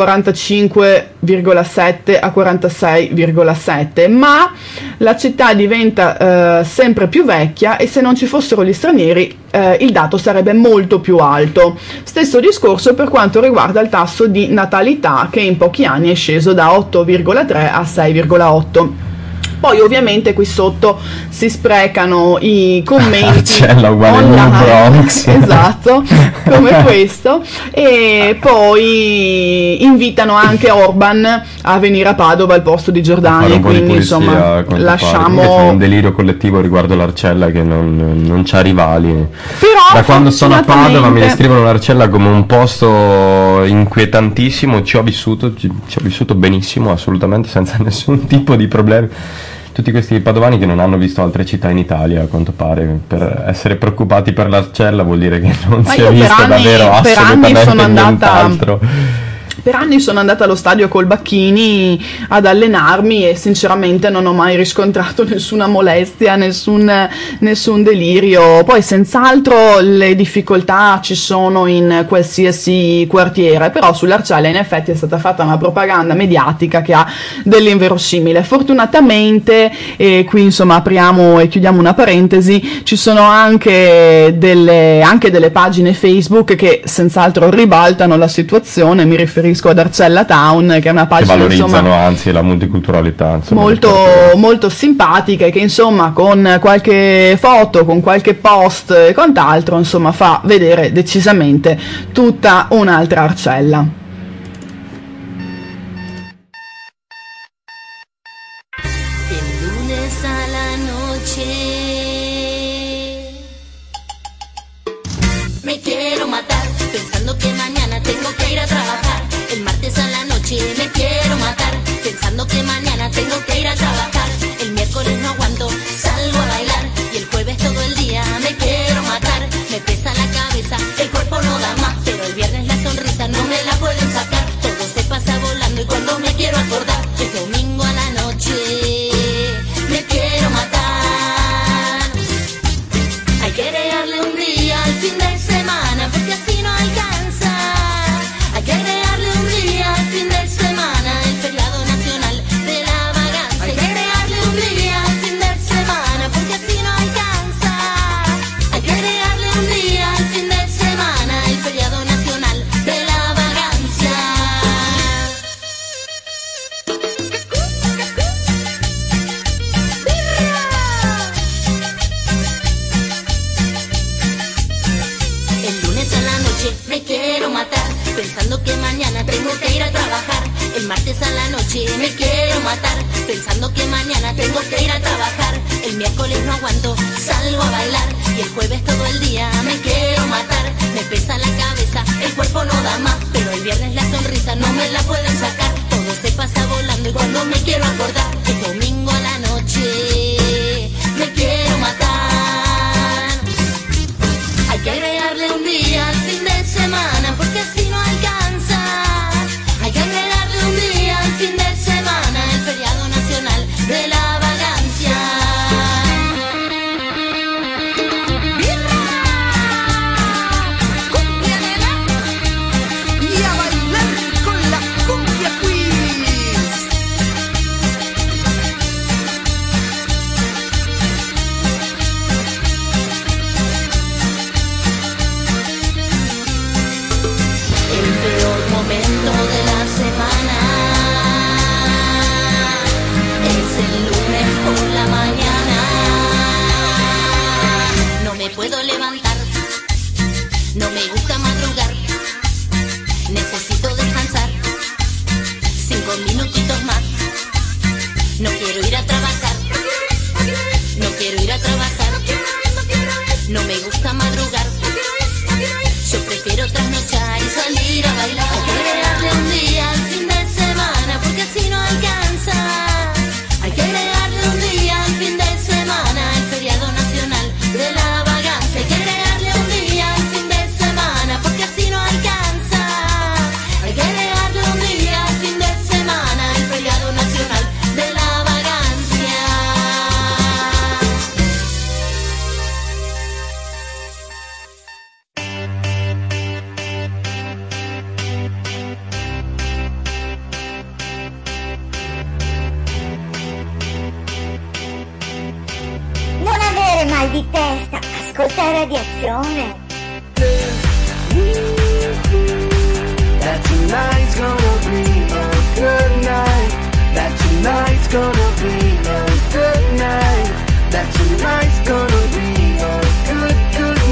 45,7 a 46,7, ma la città diventa sempre più vecchia, e se non ci fossero gli stranieri il dato sarebbe molto più alto. Stesso discorso per quanto riguarda il tasso di natalità, che in pochi anni è sceso da 8,3 a 6,8. Poi ovviamente qui sotto si sprecano i commenti Bronx. esatto, come questo, e poi invitano anche Orban a venire a Padova al posto di Giordani, quindi insomma lasciamo un delirio collettivo riguardo l'Arcella che non c'ha rivali. Però da quando sono a Padova mi descrivono l'Arcella come un posto inquietantissimo, ci ho vissuto benissimo, assolutamente senza nessun tipo di problemi. Tutti questi padovani che non hanno visto altre città in Italia, a quanto pare, per essere preoccupati per l'Arcella vuol dire che non si è visto davvero assolutamente nient'altro. Per anni sono andata allo stadio col Bacchini ad allenarmi e sinceramente non ho mai riscontrato nessuna molestia, nessun delirio. Poi senz'altro le difficoltà ci sono in qualsiasi quartiere, però sull'Arcella in effetti è stata fatta una propaganda mediatica che ha dell'inverosimile. Fortunatamente, e qui insomma apriamo e chiudiamo una parentesi, ci sono anche delle pagine Facebook che senz'altro ribaltano la situazione. Mi riferisco ad Arcella Town, che è una pagina che valorizzano insomma, anzi la multiculturalità, insomma, molto simpatica, e che insomma con qualche foto, con qualche post e quant'altro insomma fa vedere decisamente tutta un'altra Arcella. Me quiero matar pensando que mañana tengo que ir a trabajar. El martes a la noche me quiero matar pensando que mañana tengo que ir a trabajar. El miércoles no aguanto, salgo a bailar y el jueves todo el día me quiero matar. Me pesa la cabeza, el cuerpo no da más, pero el viernes la sonrisa no me la pueden sacar. Todo se pasa volando y cuando me quiero acordar es domingo a la noche. Me quiero matar. Hay que agregarle un día al fin de semana porque así no alcanza. Hay que agregarle un día al fin de semana, el feriado nacional de la vagancia. Hay que agregarle un día al fin de semana porque así no alcanza. Hay que agregarle un día al fin de semana, el feriado nacional de la vagancia. El lunes a la noche me quiero matar pensando que mañana tengo que ir a trabajar. El martes a la noche me quiero matar pensando que mañana tengo que ir a trabajar. El miércoles no aguanto, salgo a bailar y el jueves todo el día me quiero matar. Me pesa la cabeza, el cuerpo no da más, pero el viernes la sonrisa no me la pueden sacar. Todo se pasa volando y cuando me quiero acordar es domingo a la noche. Me quiero matar. Hay que agregarle un día al fin de semana porque así no alcanza. Hay que agregarle un día al fin de semana, el feriado nacional de la vagancia. ¡Birra! ¡Cumbia nena! Y a bailar con la cumbia quiz. El peor momento de la semana es el lunes por la mañana. No me puedo levantar, no me gusta madrugar, necesito descansar 5 minutitos más. No quiero ir a trabajar, no quiero ir a trabajar, no me gusta madrugar. Yo prefiero trasnochar y salir a bailar. Hay que agregarle un día al fin de semana porque así no alcanza. Hay que agregarle un día al fin de semana, el feriado nacional de la vagancia. Hay que agregarle un día al fin de semana porque así no alcanza. Hay que agregarle un día al fin de semana, el feriado nacional de la vagancia. Non avere mal di testa, ascolta Radiazione. That tonight's gonna be a good night. That tonight's gonna be a good night. That tonight's gonna be a good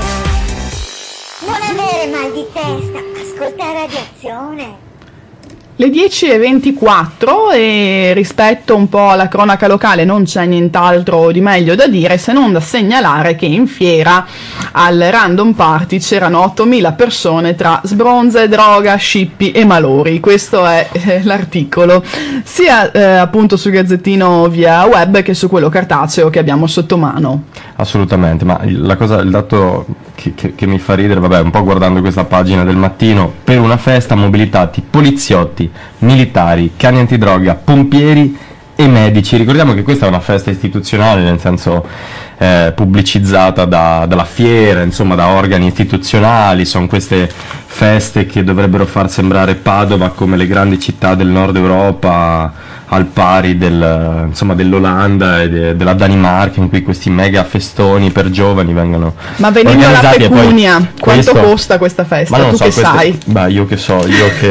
night. Non avere mal di testa, ascolta Radiazione. Le 10:24 e rispetto un po' alla cronaca locale non c'è nient'altro di meglio da dire, se non da segnalare che in fiera al Random Party c'erano 8.000 persone tra sbronze, droga, scippi e malori. Questo è l'articolo, sia appunto sul Gazzettino via web che su quello cartaceo che abbiamo sotto mano. Assolutamente, ma il dato che mi fa ridere, vabbè, un po' guardando questa pagina del Mattino, per una festa mobilitati poliziotti, militari, cani antidroga, pompieri e medici. Ricordiamo che questa è una festa istituzionale, nel senso pubblicizzata dalla fiera, insomma da organi istituzionali. Sono queste feste che dovrebbero far sembrare Padova come le grandi città del nord Europa, al pari dell'Olanda e della Danimarca, in cui questi mega festoni per giovani vengono ma venendo alla pecunia, quanto costa questa festa? Tu che sai? Beh, io che so,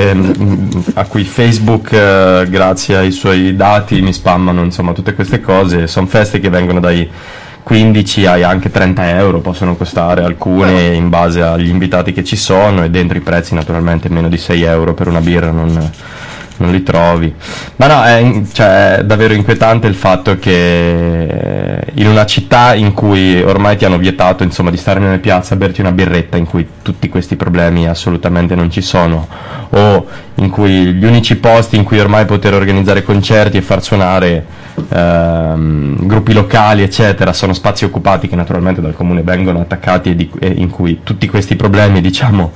a cui Facebook grazie ai suoi dati mi spammano, insomma, tutte queste cose. Sono feste che vengono dai 15 ai anche 30 euro, possono costare alcune in base agli invitati che ci sono, e dentro i prezzi naturalmente meno di 6 euro per una birra non li trovi. Ma no, è davvero inquietante il fatto che in una città in cui ormai ti hanno vietato, insomma, di stare nelle piazze a berti una birretta, in cui tutti questi problemi assolutamente non ci sono, o in cui gli unici posti in cui ormai poter organizzare concerti e far suonare gruppi locali eccetera sono spazi occupati che naturalmente dal comune vengono attaccati e in cui tutti questi problemi, diciamo,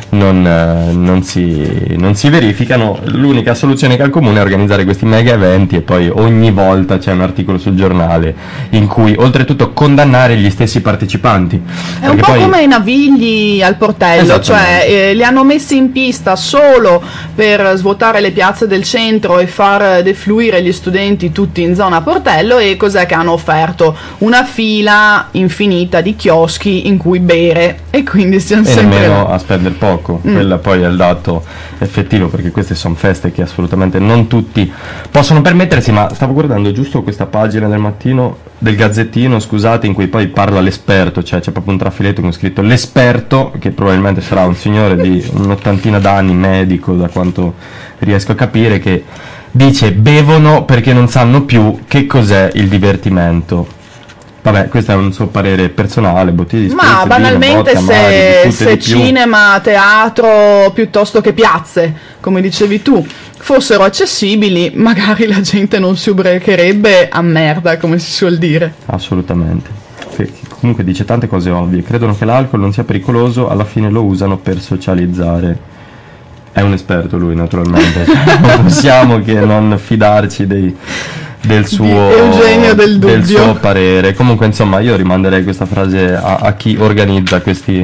non si verificano. L'unica soluzione che ha il comune è organizzare questi mega eventi, e poi ogni volta c'è un articolo sul giornale in cui oltretutto condannare gli stessi partecipanti. È un po' come i Navigli al Portello, cioè li hanno messi in pista solo per svuotare le piazze del centro e far defluire gli studenti tutti in zona Portello, e cos'è che hanno offerto? Una fila infinita di chioschi in cui bere, e quindi siamo sempre nemmeno a spendere poco. Quella poi è il dato effettivo, perché queste sono feste che assolutamente non tutti possono permettersi. Ma stavo guardando giusto questa pagina del Mattino, del Gazzettino, scusate, in cui poi parla l'esperto, cioè c'è proprio un trafiletto con scritto l'esperto, che probabilmente sarà un signore di un'ottantina d'anni, medico da quanto riesco a capire, che dice: bevono perché non sanno più che cos'è il divertimento. Vabbè, questo è un suo parere personale, bottiglie di spritz, ma banalmente vino, se cinema, teatro piuttosto che piazze, come dicevi tu, fossero accessibili, magari la gente non si ubriacherebbe a merda, come si suol dire. Assolutamente. Comunque dice tante cose ovvie, credono che l'alcol non sia pericoloso, alla fine lo usano per socializzare. È un esperto lui, naturalmente. Non possiamo che non fidarci del suo parere. Comunque, insomma, io rimanderei questa frase a chi organizza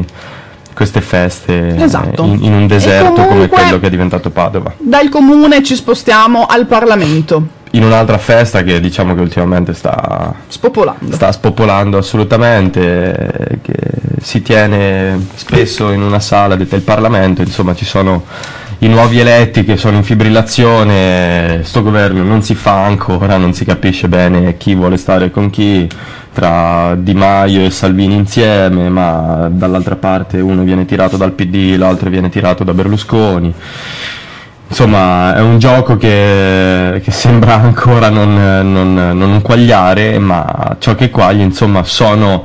queste feste, esatto, in un deserto come quello che è diventato Padova. Dal comune ci spostiamo al Parlamento, in un'altra festa che diciamo che ultimamente sta spopolando assolutamente, che si tiene spesso in una sala detta il Parlamento. Insomma, ci sono i nuovi eletti che sono in fibrillazione, sto governo non si fa ancora, non si capisce bene chi vuole stare con chi, tra Di Maio e Salvini insieme, ma dall'altra parte uno viene tirato dal PD, l'altro viene tirato da Berlusconi. Insomma, è un gioco che sembra ancora non quagliare, ma ciò che quaglia, insomma, sono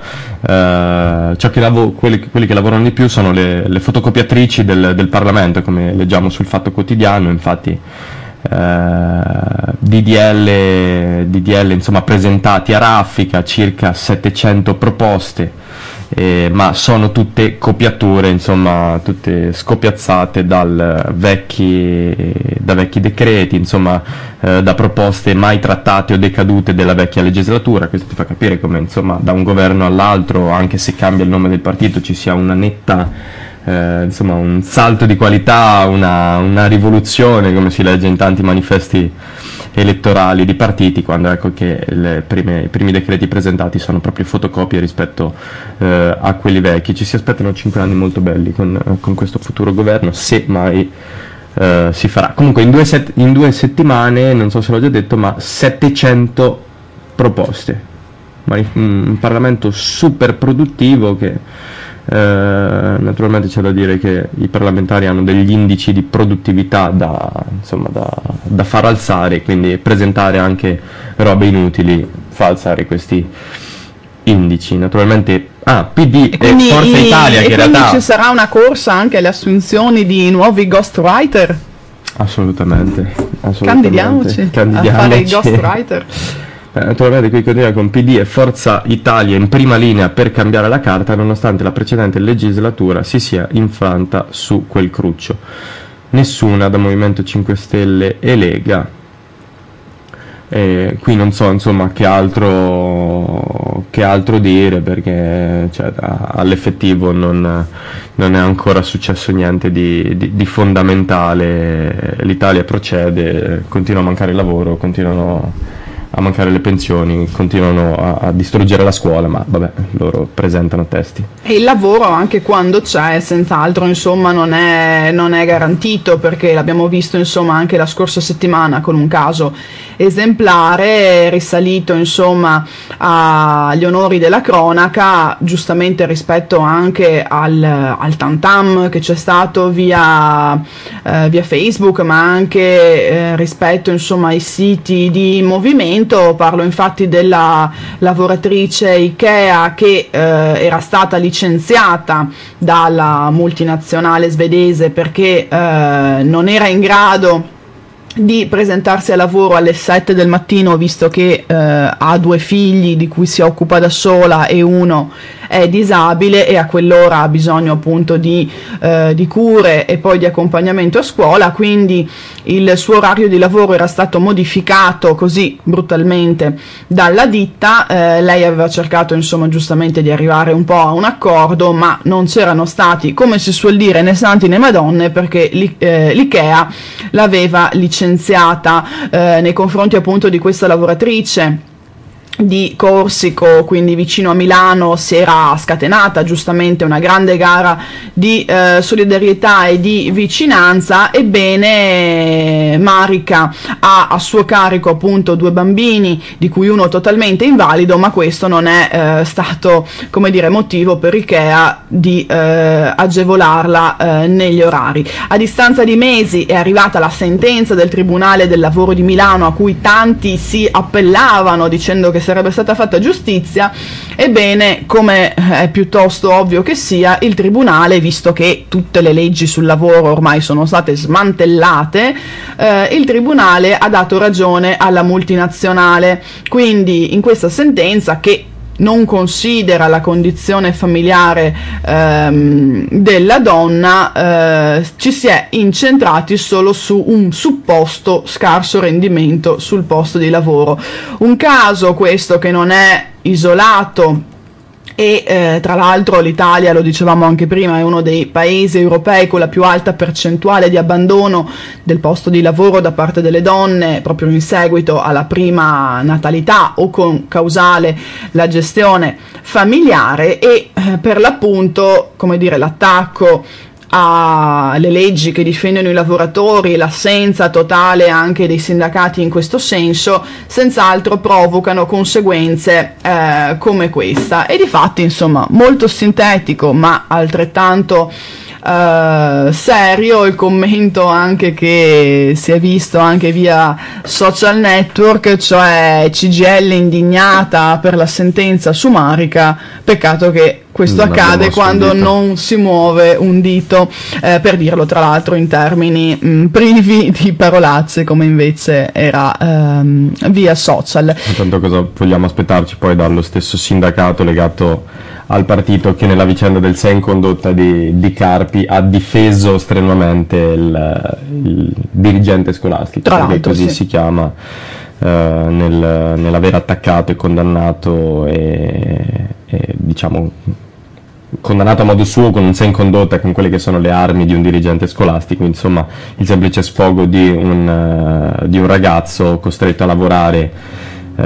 quelli che lavorano di più sono le fotocopiatrici del Parlamento, come leggiamo sul Fatto Quotidiano. Infatti DDL insomma presentati a raffica, circa 700 proposte, ma sono tutte copiature, insomma, tutte scopiazzate da vecchi decreti, insomma, da proposte mai trattate o decadute della vecchia legislatura. Questo ti fa capire come, insomma, da un governo all'altro, anche se cambia il nome del partito, ci sia una netta insomma, un salto di qualità, una rivoluzione, come si legge in tanti manifesti elettorali di partiti, quando ecco che i primi decreti presentati sono proprio fotocopie rispetto a quelli vecchi. Ci si aspettano 5 anni molto belli con questo futuro governo, se mai si farà. Comunque in due settimane, non so se l'ho già detto, ma 700 proposte, un Parlamento super produttivo che Naturalmente c'è da dire che i parlamentari hanno degli indici di produttività da far alzare, quindi presentare anche robe inutili fa alzare questi indici. Naturalmente PD e Forza Italia, che in realtà ci sarà una corsa anche alle assunzioni di nuovi ghostwriter. Assolutamente. Candidiamoci a fare i ghostwriter. Naturalmente qui continua con PD e Forza Italia in prima linea per cambiare la carta, nonostante la precedente legislatura si sia infranta su quel cruccio. Nessuna da Movimento 5 Stelle e Lega. Qui non so insomma che altro dire, perché all'effettivo non è ancora successo niente di fondamentale. L'Italia procede, continua a mancare il lavoro, continuano a mancare le pensioni, continuano a distruggere la scuola, ma vabbè, loro presentano testi. E il lavoro, anche quando c'è, senz'altro insomma non è garantito, perché l'abbiamo visto insomma anche la scorsa settimana con un caso esemplare risalito insomma agli onori della cronaca, giustamente rispetto anche al tam-tam che c'è stato via Facebook, ma anche rispetto insomma ai siti di movimento. Parlo infatti della lavoratrice Ikea che era stata licenziata dalla multinazionale svedese perché non era in grado di presentarsi a lavoro alle 7 del mattino, visto che ha 2 figli di cui si occupa da sola e uno è disabile, e a quell'ora ha bisogno appunto di cure e poi di accompagnamento a scuola, quindi il suo orario di lavoro era stato modificato così brutalmente dalla ditta. Lei aveva cercato insomma giustamente di arrivare un po' a un accordo, ma non c'erano stati, come si suol dire, né santi né madonne, perché l'Ikea l'aveva licenziata nei confronti appunto di questa lavoratrice di Corsico, quindi vicino a Milano. Si era scatenata giustamente una grande gara di solidarietà e di vicinanza. Ebbene, Marica ha a suo carico appunto 2 bambini, di cui uno totalmente invalido, ma questo non è stato, come dire, motivo per Ikea di agevolarla negli orari. A distanza di mesi è arrivata la sentenza del Tribunale del Lavoro di Milano, a cui tanti si appellavano dicendo che sarebbe stata fatta giustizia. Ebbene, come è piuttosto ovvio che sia, il Tribunale, visto che tutte le leggi sul lavoro ormai sono state smantellate, il Tribunale ha dato ragione alla multinazionale. Quindi in questa sentenza, che non considera la condizione familiare della donna, ci si è incentrati solo su un supposto scarso rendimento sul posto di lavoro. Un caso questo che non è isolato, e tra l'altro l'Italia, lo dicevamo anche prima, è uno dei paesi europei con la più alta percentuale di abbandono del posto di lavoro da parte delle donne proprio in seguito alla prima natalità o con causale la gestione familiare. E per l'appunto, come dire, l'attacco alle leggi che difendono i lavoratori e l'assenza totale anche dei sindacati in questo senso senz'altro provocano conseguenze come questa. E difatti, insomma, molto sintetico ma altrettanto serio il commento anche che si è visto anche via social network, cioè CGIL indignata per la sentenza su Marica. Peccato che questo accade quando non si muove un dito, per dirlo tra l'altro in termini privi di parolacce, come invece era via social. Intanto cosa vogliamo aspettarci poi dallo stesso sindacato legato al partito che nella vicenda del 6 in condotta di Carpi ha difeso strenuamente il dirigente scolastico, perché così si chiama, nell'aver attaccato e condannato e diciamo condannato a modo suo con un 6 in condotta, con quelle che sono le armi di un dirigente scolastico, insomma il semplice sfogo di un ragazzo costretto a lavorare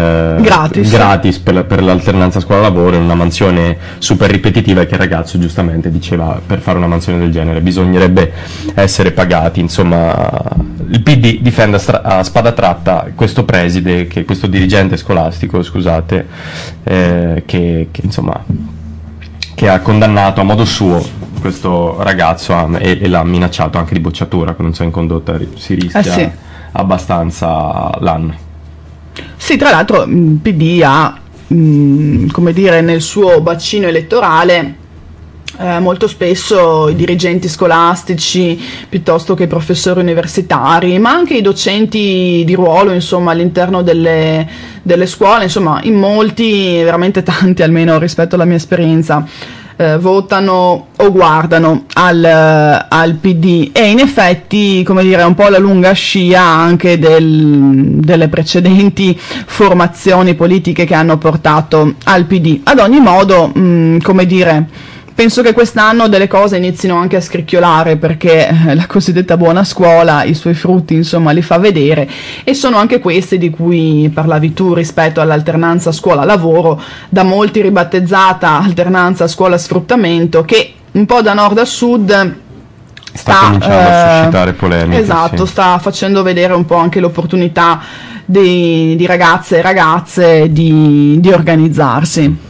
gratis per l'alternanza scuola-lavoro in una mansione super ripetitiva, e che il ragazzo giustamente diceva per fare una mansione del genere bisognerebbe essere pagati. Insomma, il PD difende a spada tratta questo preside, questo dirigente scolastico, scusate, che insomma che ha condannato a modo suo questo ragazzo e l'ha minacciato anche di bocciatura, con un sé in condotta si rischia abbastanza l'anno. Sì, tra l'altro il PD ha, come dire, nel suo bacino elettorale molto spesso i dirigenti scolastici piuttosto che i professori universitari, ma anche i docenti di ruolo, insomma, all'interno delle scuole, insomma, in molti, veramente tanti almeno rispetto alla mia esperienza, votano o guardano al PD, e in effetti, come dire, è un po' la lunga scia anche delle precedenti formazioni politiche che hanno portato al PD. Ad ogni modo, come dire, penso che quest'anno delle cose inizino anche a scricchiolare, perché la cosiddetta buona scuola i suoi frutti, insomma, li fa vedere, e sono anche questi di cui parlavi tu rispetto all'alternanza scuola-lavoro, da molti ribattezzata alternanza scuola-sfruttamento, che un po' da nord a sud sta cominciando a suscitare polemiche. Esatto, sì. Sta facendo vedere un po' anche l'opportunità di ragazze e ragazze di organizzarsi.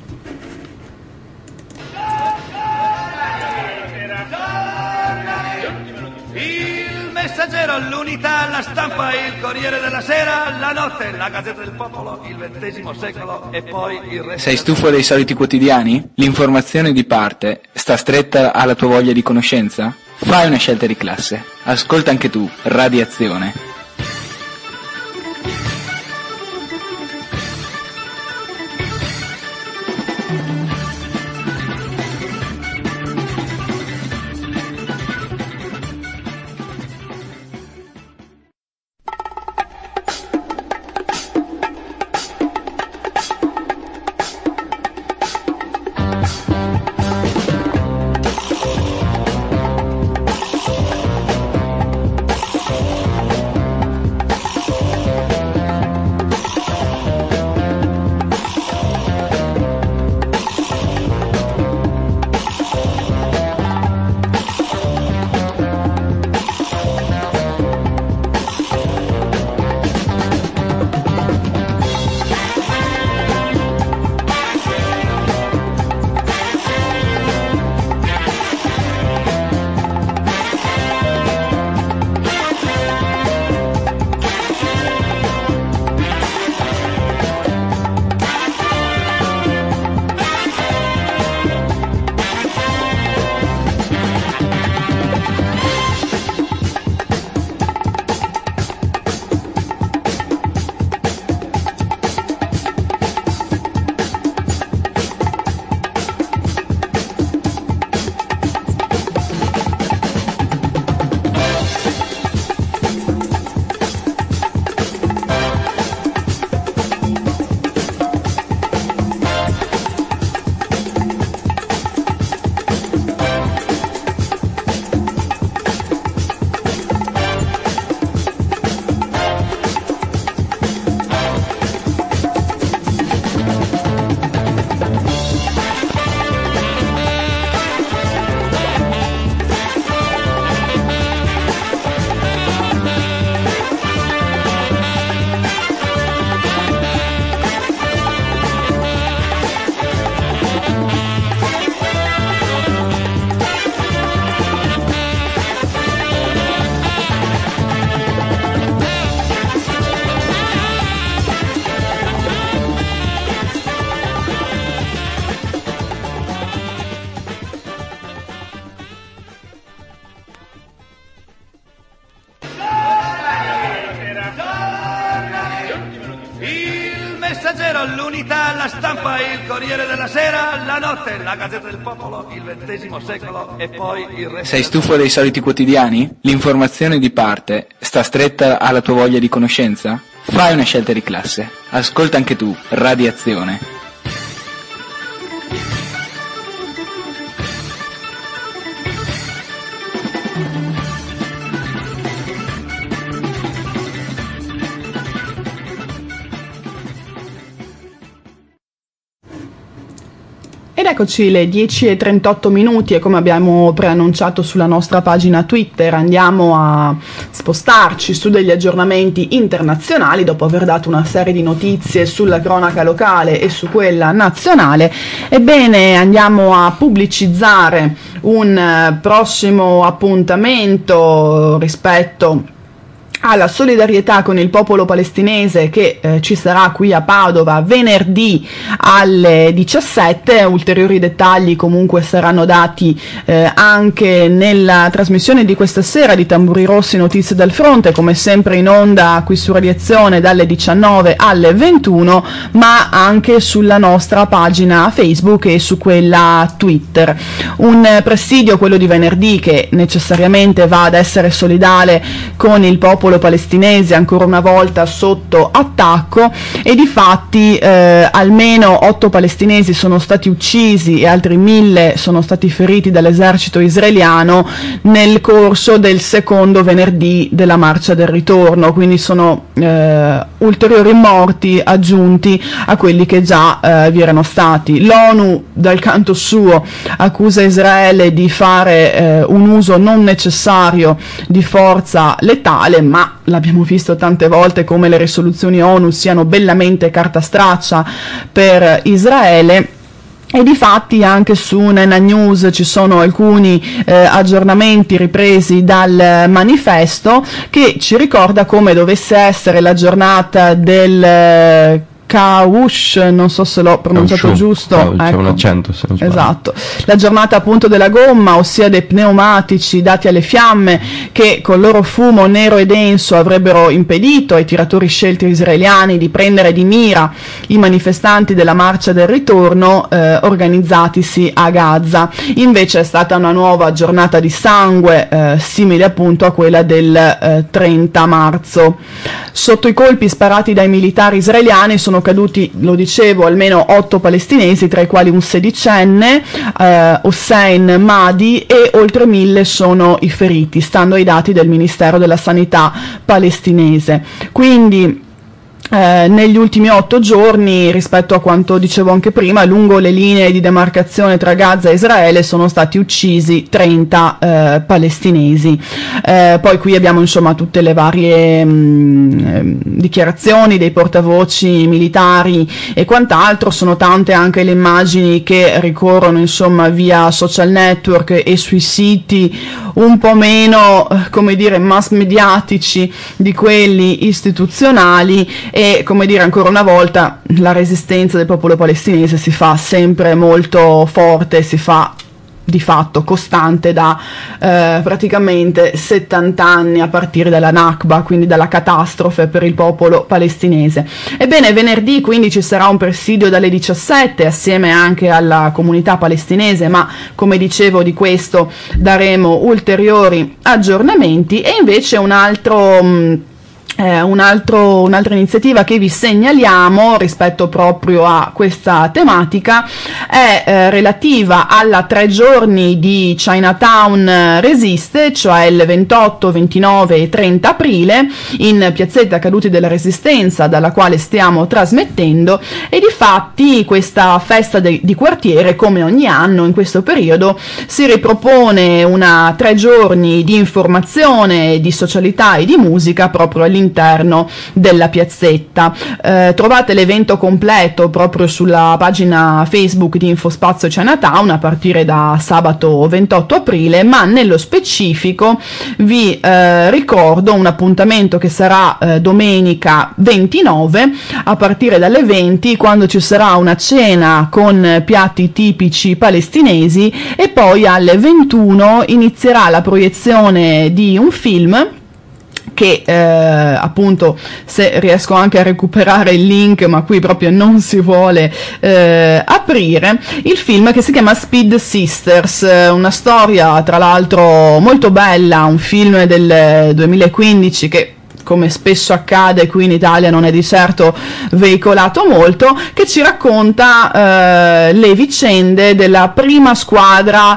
L'Unità, la Stampa, il Corriere della Sera, la Notte, la Gazzetta del Popolo, il XX secolo e poi il resto. Sei stufo dei soliti quotidiani? L'informazione di parte sta stretta alla tua voglia di conoscenza? Fai una scelta di classe. Ascolta anche tu Radiazione. l'Unità, la Stampa, il Corriere della Sera, la Notte, la Gazzetta del Popolo, il XX secolo e poi il resto. Sei stufo dei soliti quotidiani? L'informazione di parte sta stretta alla tua voglia di conoscenza? Fai una scelta di classe. Ascolta anche tu Radiazione. Ed eccoci le 10:38 e come abbiamo preannunciato sulla nostra pagina Twitter andiamo a spostarci su degli aggiornamenti internazionali dopo aver dato una serie di notizie sulla cronaca locale e su quella nazionale. Ebbene, andiamo a pubblicizzare un prossimo appuntamento rispetto alla solidarietà con il popolo palestinese che ci sarà qui a Padova venerdì alle 17. Ulteriori dettagli comunque saranno dati anche nella trasmissione di questa sera di Tamburi Rossi Notizie dal Fronte, come sempre in onda qui su Radiazione dalle 19 alle 21, ma anche sulla nostra pagina Facebook e su quella Twitter. Un presidio, quello di venerdì, che necessariamente va ad essere solidale con il popolo palestinese ancora una volta sotto attacco, e difatti almeno 8 palestinesi sono stati uccisi e altri 1000 sono stati feriti dall'esercito israeliano nel corso del secondo venerdì della marcia del ritorno, quindi sono ulteriori morti aggiunti a quelli che già vi erano stati. L'ONU dal canto suo accusa Israele di fare un uso non necessario di forza letale, ma l'abbiamo visto tante volte come le risoluzioni ONU siano bellamente carta straccia per Israele. E difatti anche su Nena News ci sono alcuni aggiornamenti ripresi dal manifesto che ci ricorda come dovesse essere la giornata del Kaush, non so se l'ho pronunciato giusto, c'è un accento se non sbaglio. Esatto, la giornata appunto della gomma, ossia dei pneumatici dati alle fiamme che con il loro fumo nero e denso avrebbero impedito ai tiratori scelti israeliani di prendere di mira i manifestanti della marcia del ritorno organizzatisi a Gaza. Invece è stata una nuova giornata di sangue simile appunto a quella del 30 marzo. Sotto i colpi sparati dai militari israeliani sono caduti, lo dicevo, almeno 8 palestinesi, tra i quali un 16enne, Hossein Mahdi, e oltre 1000 sono i feriti, stando ai dati del Ministero della Sanità palestinese. Quindi negli ultimi 8 giorni, rispetto a quanto dicevo anche prima, lungo le linee di demarcazione tra Gaza e Israele sono stati uccisi 30 palestinesi. Poi qui abbiamo insomma tutte le varie dichiarazioni dei portavoci militari e quant'altro. Sono tante anche le immagini che ricorrono insomma via social network e sui siti un po' meno, come dire, mass mediatici di quelli istituzionali. E come dire, ancora una volta la resistenza del popolo palestinese si fa sempre molto forte, si fa di fatto costante da praticamente 70 anni, a partire dalla Nakba, quindi dalla catastrofe per il popolo palestinese. Ebbene, venerdì quindi ci sarà un presidio dalle 17 assieme anche alla comunità palestinese, ma come dicevo di questo daremo ulteriori aggiornamenti. E invece un'altra iniziativa che vi segnaliamo rispetto proprio a questa tematica è relativa alla 3 giorni di Chinatown Resiste, cioè il 28, 29 e 30 aprile in piazzetta Caduti della Resistenza, dalla quale stiamo trasmettendo. E difatti questa festa di quartiere, come ogni anno in questo periodo, si ripropone una 3 giorni di informazione, di socialità e di musica proprio all'interno della piazzetta. Trovate l'evento completo proprio sulla pagina Facebook di Infospazio Chinatown a partire da sabato 28 aprile, ma nello specifico vi ricordo un appuntamento che sarà domenica 29 a partire dalle 20, quando ci sarà una cena con piatti tipici palestinesi, e poi alle 21 inizierà la proiezione di un film che appunto, se riesco anche a recuperare il link, ma qui proprio non si vuole aprire, il film che si chiama Speed Sisters, una storia tra l'altro molto bella, un film del 2015 che come spesso accade qui in Italia non è di certo veicolato molto, che ci racconta le vicende della prima squadra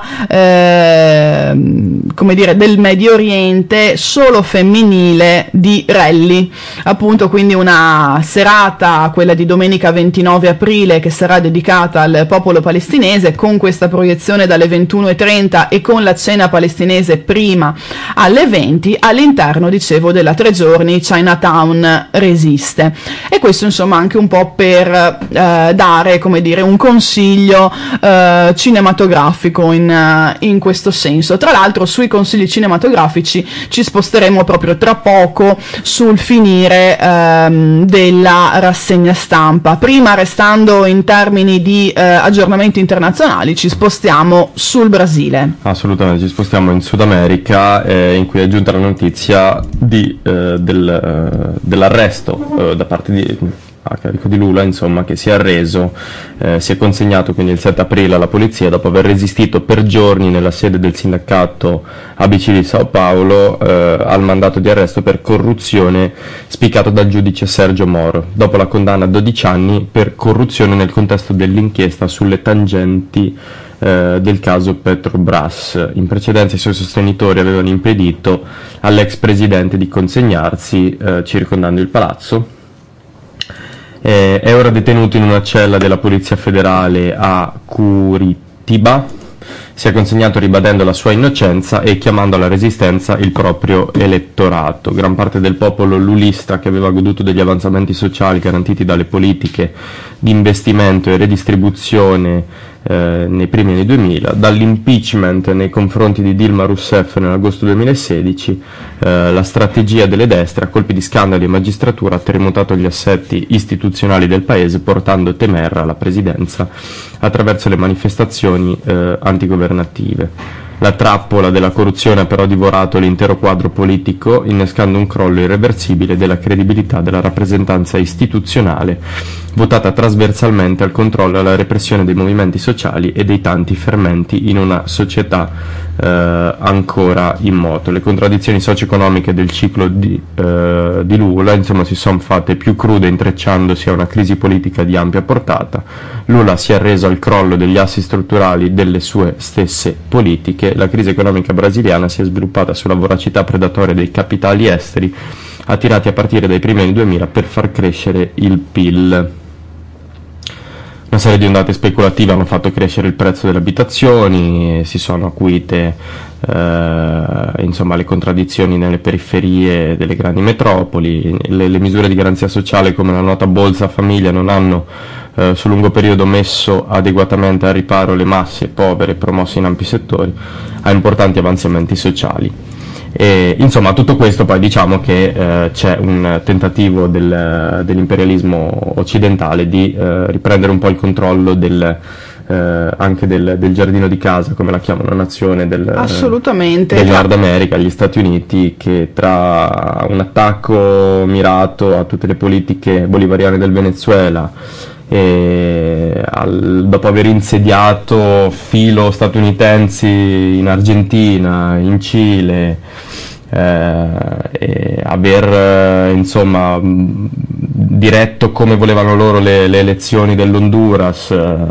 come dire del Medio Oriente solo femminile di rally, appunto. Quindi una serata, quella di domenica 29 aprile, che sarà dedicata al popolo palestinese, con questa proiezione dalle 21:30 e con la cena palestinese prima alle 20, all'interno, dicevo, della 3 giorni Chinatown Resiste. E questo insomma anche un po' per dare, come dire, un consiglio cinematografico in questo senso. Tra l'altro sui consigli cinematografici ci sposteremo proprio tra poco sul finire della rassegna stampa. Prima, restando in termini di aggiornamenti internazionali, ci spostiamo sul Brasile. Assolutamente, ci spostiamo in Sud America, in cui è giunta la notizia dell'arresto da parte a carico di Lula, insomma, che si è arreso, si è consegnato quindi il 7 aprile alla polizia dopo aver resistito per giorni nella sede del sindacato ABC di Sao Paulo al mandato di arresto per corruzione spiccato dal giudice Sergio Moro, dopo la condanna a 12 anni per corruzione nel contesto dell'inchiesta sulle tangenti del caso Petrobras. In precedenza i suoi sostenitori avevano impedito all'ex presidente di consegnarsi, circondando il palazzo. È ora detenuto in una cella della Polizia Federale a Curitiba. Si è consegnato ribadendo la sua innocenza e chiamando alla resistenza il proprio elettorato. Gran parte del popolo lulista, che aveva goduto degli avanzamenti sociali garantiti dalle politiche di investimento e redistribuzione nei primi anni 2000, dall'impeachment nei confronti di Dilma Rousseff nell'agosto 2016, la strategia delle destre a colpi di scandali e magistratura ha terremotato gli assetti istituzionali del paese, portando Temer alla presidenza attraverso le manifestazioni antigovernative. La trappola della corruzione ha però divorato l'intero quadro politico, innescando un crollo irreversibile della credibilità della rappresentanza istituzionale, votata trasversalmente al controllo e alla repressione dei movimenti sociali e dei tanti fermenti in una società ancora in moto. Le contraddizioni socio-economiche del ciclo di Lula, insomma, si sono fatte più crude, intrecciandosi a una crisi politica di ampia portata. Lula si è arreso al crollo degli assi strutturali delle sue stesse politiche. La crisi economica brasiliana si è sviluppata sulla voracità predatoria dei capitali esteri attirati a partire dai primi anni 2000 per far crescere il PIL. Una serie di ondate speculative hanno fatto crescere il prezzo delle abitazioni, si sono acuite insomma le contraddizioni nelle periferie delle grandi metropoli. Le misure di garanzia sociale come la nota Bolsa Famiglia non hanno sul lungo periodo messo adeguatamente a riparo le masse povere promosse in ampi settori a importanti avanzamenti sociali. E, insomma, tutto questo poi diciamo che c'è un tentativo dell'imperialismo occidentale di riprendere un po' il controllo anche del giardino di casa, come la chiama una nazione assolutamente del Nord America, gli Stati Uniti, che tra un attacco mirato a tutte le politiche bolivariane del Venezuela dopo aver insediato filo statunitensi in Argentina, in Cile, e aver insomma diretto come volevano loro le elezioni dell'Honduras,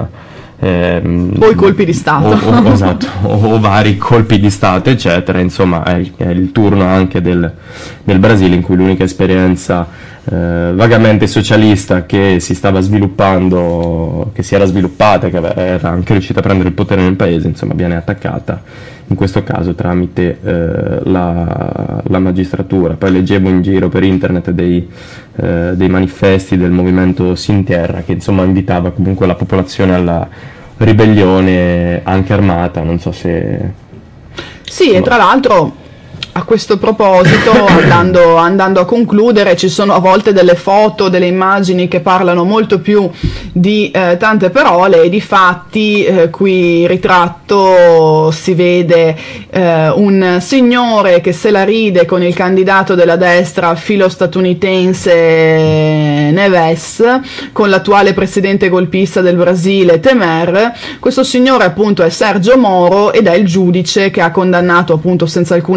o i colpi di Stato esatto, o vari colpi di Stato eccetera. Insomma è il turno anche del Brasile, in cui l'unica esperienza vagamente socialista che si stava sviluppando, che si era sviluppata, che era anche riuscita a prendere il potere nel paese, insomma viene attaccata in questo caso tramite la magistratura. Poi leggevo in giro per internet dei manifesti del movimento Sin Terra, che insomma invitava comunque la popolazione alla ribellione anche armata. Non so se sì, e tra l'altro a questo proposito, andando a concludere, ci sono a volte delle foto, delle immagini che parlano molto più di tante parole, e di fatti qui ritratto si vede un signore che se la ride con il candidato della destra filo statunitense Neves, con l'attuale presidente golpista del Brasile Temer. Questo signore appunto è Sergio Moro ed è il giudice che ha condannato appunto senza alcuna prova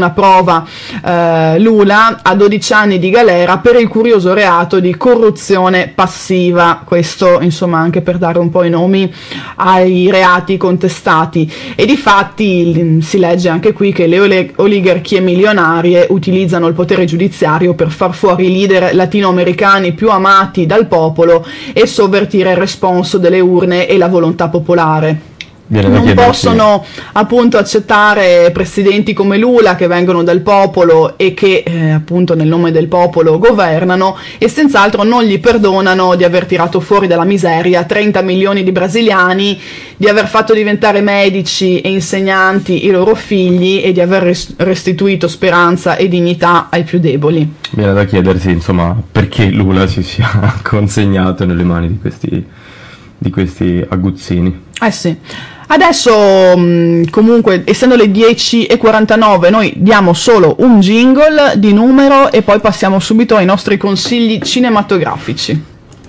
ritrova Lula a 12 anni di galera per il curioso reato di corruzione passiva. Questo insomma anche per dare un po' i nomi ai reati contestati. E difatti si legge anche qui che le oligarchie milionarie utilizzano il potere giudiziario per far fuori i leader latinoamericani più amati dal popolo e sovvertire il responso delle urne e la volontà popolare. Non possono appunto accettare presidenti come Lula che vengono dal popolo e che appunto nel nome del popolo governano, e senz'altro non gli perdonano di aver tirato fuori dalla miseria 30 milioni di brasiliani, di aver fatto diventare medici e insegnanti i loro figli e di aver restituito speranza e dignità ai più deboli. Viene da chiedersi insomma perché Lula si sia consegnato nelle mani di questi aguzzini. Sì. Adesso comunque, essendo le 10:49, noi diamo solo un jingle di numero e poi passiamo subito ai nostri consigli cinematografici.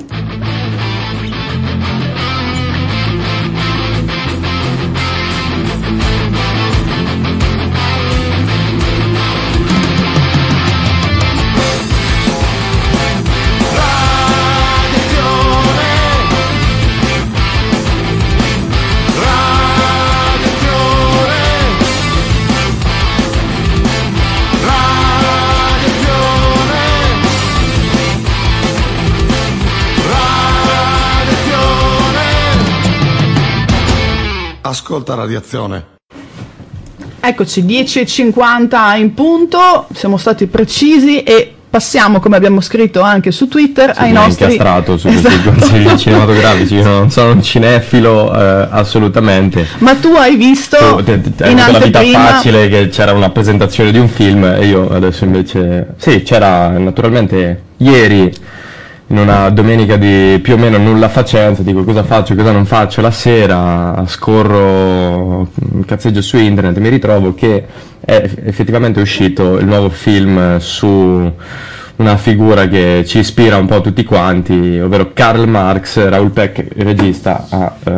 Ascolta Radiazione. Eccoci, 10:50 in punto, siamo stati precisi e passiamo, come abbiamo scritto anche su Twitter, ai nostri... incastrato su questi consigli cinematografici. Io non sono un cinefilo assolutamente. Ma tu hai visto in la vita anteprima... facile che c'era una presentazione di un film e io adesso invece... Sì, c'era naturalmente ieri, in una domenica di più o meno nulla facenza, dico cosa faccio, cosa non faccio, la sera scorro, cazzeggio su internet e mi ritrovo che è effettivamente uscito il nuovo film su una figura che ci ispira un po' tutti quanti, ovvero Karl Marx. Raoul Peck, il regista,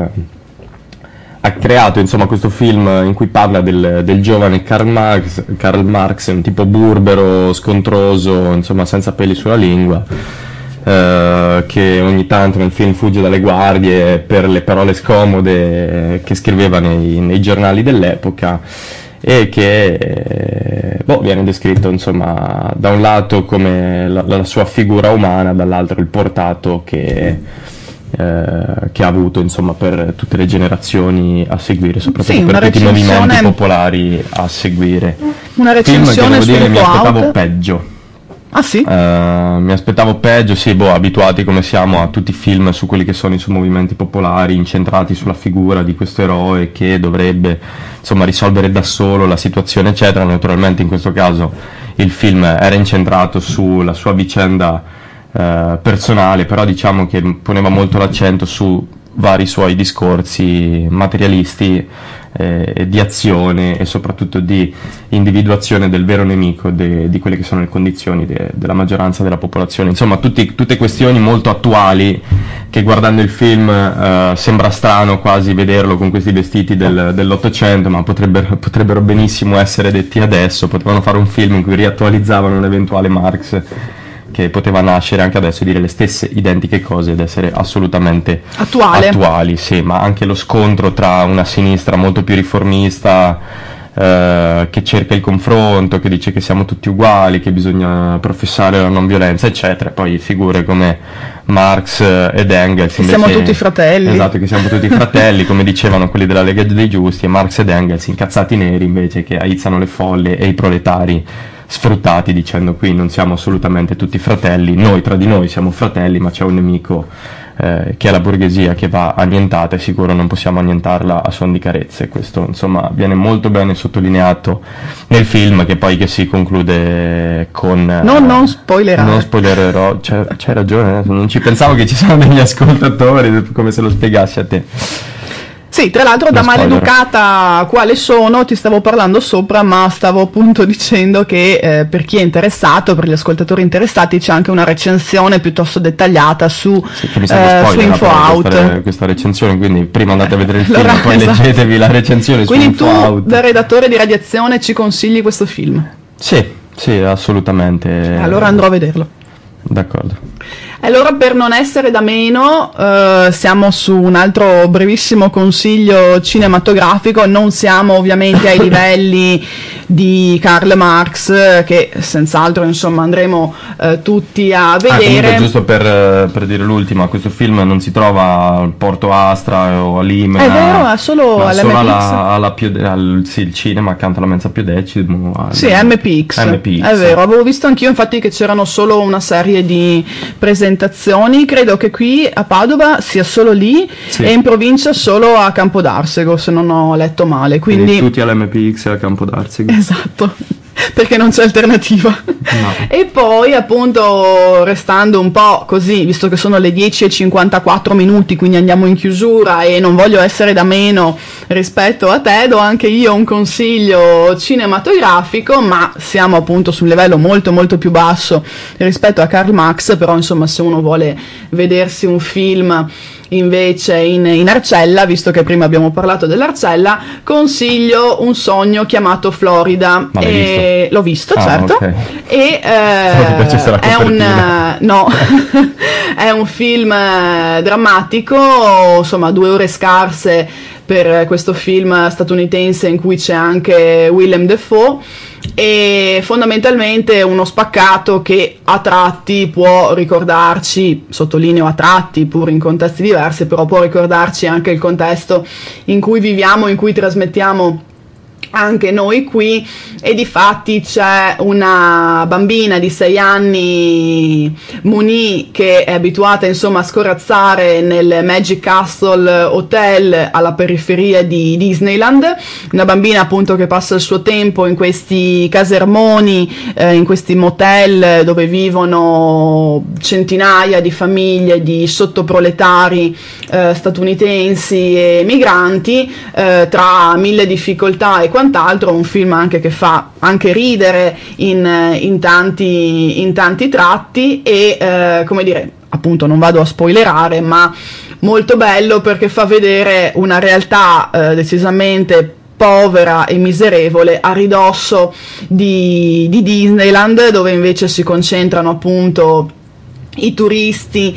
ha creato insomma questo film in cui parla del giovane Karl Marx, un tipo burbero, scontroso, insomma senza peli sulla lingua, che ogni tanto nel film fugge dalle guardie per le parole scomode che scriveva nei giornali dell'epoca, e che viene descritto insomma da un lato come la sua figura umana, dall'altro il portato che ha avuto insomma per tutte le generazioni a seguire, soprattutto per tutti i movimenti popolari a seguire. Una recensione film che devo dire mi aspettavo out. peggio. Ah sì? Mi aspettavo peggio, sì, abituati come siamo a tutti i film su quelli che sono i suoi movimenti popolari, incentrati sulla figura di questo eroe che dovrebbe insomma risolvere da solo la situazione eccetera. Naturalmente in questo caso il film era incentrato sulla sua vicenda personale, però diciamo che poneva molto l'accento su vari suoi discorsi materialisti, di azione e soprattutto di individuazione del vero nemico di quelle che sono le condizioni della maggioranza della popolazione. Insomma tutte questioni molto attuali che guardando il film sembra strano quasi vederlo con questi vestiti dell'Ottocento, ma potrebbero benissimo essere detti adesso. Potevano fare un film in cui riattualizzavano un eventuale Marx che poteva nascere anche adesso e dire le stesse identiche cose ed essere assolutamente attuali, sì, ma anche lo scontro tra una sinistra molto più riformista che cerca il confronto, che dice che siamo tutti uguali, che bisogna professare la non violenza eccetera, poi figure come Marx ed Engels che invece, siamo tutti fratelli. Esatto, che siamo tutti fratelli come dicevano quelli della Lega dei Giusti, e Marx ed Engels incazzati neri invece che aizzano le folle e i proletari sfruttati, dicendo qui non siamo assolutamente tutti fratelli, noi tra di noi siamo fratelli, ma c'è un nemico che è la borghesia che va annientata e sicuro non possiamo annientarla a suon di carezze. Questo insomma viene molto bene sottolineato nel film, che si conclude con non spoilerare. Non spoilererò, c'hai ragione, non ci pensavo che ci sono degli ascoltatori, come se lo spiegassi a te. Sì, tra l'altro da maleducata quale sono, ti stavo parlando sopra, ma stavo appunto dicendo che per chi è interessato, per gli ascoltatori interessati, c'è anche una recensione piuttosto dettagliata su Info Out. Questa recensione, quindi prima andate a vedere il film e poi leggetevi la recensione su Info Out. Quindi tu, da redattore di Radiazione, ci consigli questo film? Sì, assolutamente. Allora andrò a vederlo. D'accordo. Allora, per non essere da meno, siamo su un altro brevissimo consiglio cinematografico. Non siamo ovviamente ai livelli di Karl Marx, che senz'altro insomma andremo tutti a vedere. Comunque, giusto per dire l'ultima, questo film non si trova al Porto Astra o all'Imena. È vero, è solo all'MPX. Sì, il cinema accanto alla Mensa Pio X. Sì, MPX. È vero, avevo visto anch'io infatti che c'erano solo una serie di presentazioni. Credo che qui a Padova sia solo lì, sì, e in provincia solo a Campodarsego, se non ho letto male. Quindi tutti all'MPX e a Campodarsego. Esatto, perché non c'è alternativa. No. E poi appunto, restando un po' così, visto che sono le 10:54, quindi andiamo in chiusura e non voglio essere da meno rispetto a te, do anche io un consiglio cinematografico, ma siamo appunto su un livello molto molto più basso rispetto a Karl Marx. Però insomma, se uno vuole vedersi un film invece in Arcella, visto che prima abbiamo parlato dell'Arcella, consiglio Un sogno chiamato Florida. Ma l'hai visto? L'ho visto, certo. Okay. E è un film drammatico, insomma 2 ore scarse per questo film statunitense in cui c'è anche Willem Dafoe, e fondamentalmente uno spaccato che a tratti può ricordarci, sottolineo a tratti pur in contesti diversi, però può ricordarci anche il contesto in cui viviamo, in cui trasmettiamo anche noi qui. E difatti c'è una bambina di 6 anni, Moni, che è abituata insomma a scorazzare nel Magic Castle Hotel alla periferia di Disneyland, una bambina appunto che passa il suo tempo in questi casermoni, in questi motel dove vivono centinaia di famiglie di sottoproletari statunitensi e migranti, tra mille difficoltà e quant'altro. Un film anche che fa anche ridere in tanti tratti e come dire, appunto non vado a spoilerare, ma molto bello perché fa vedere una realtà decisamente povera e miserevole a ridosso di Disneyland, dove invece si concentrano appunto i turisti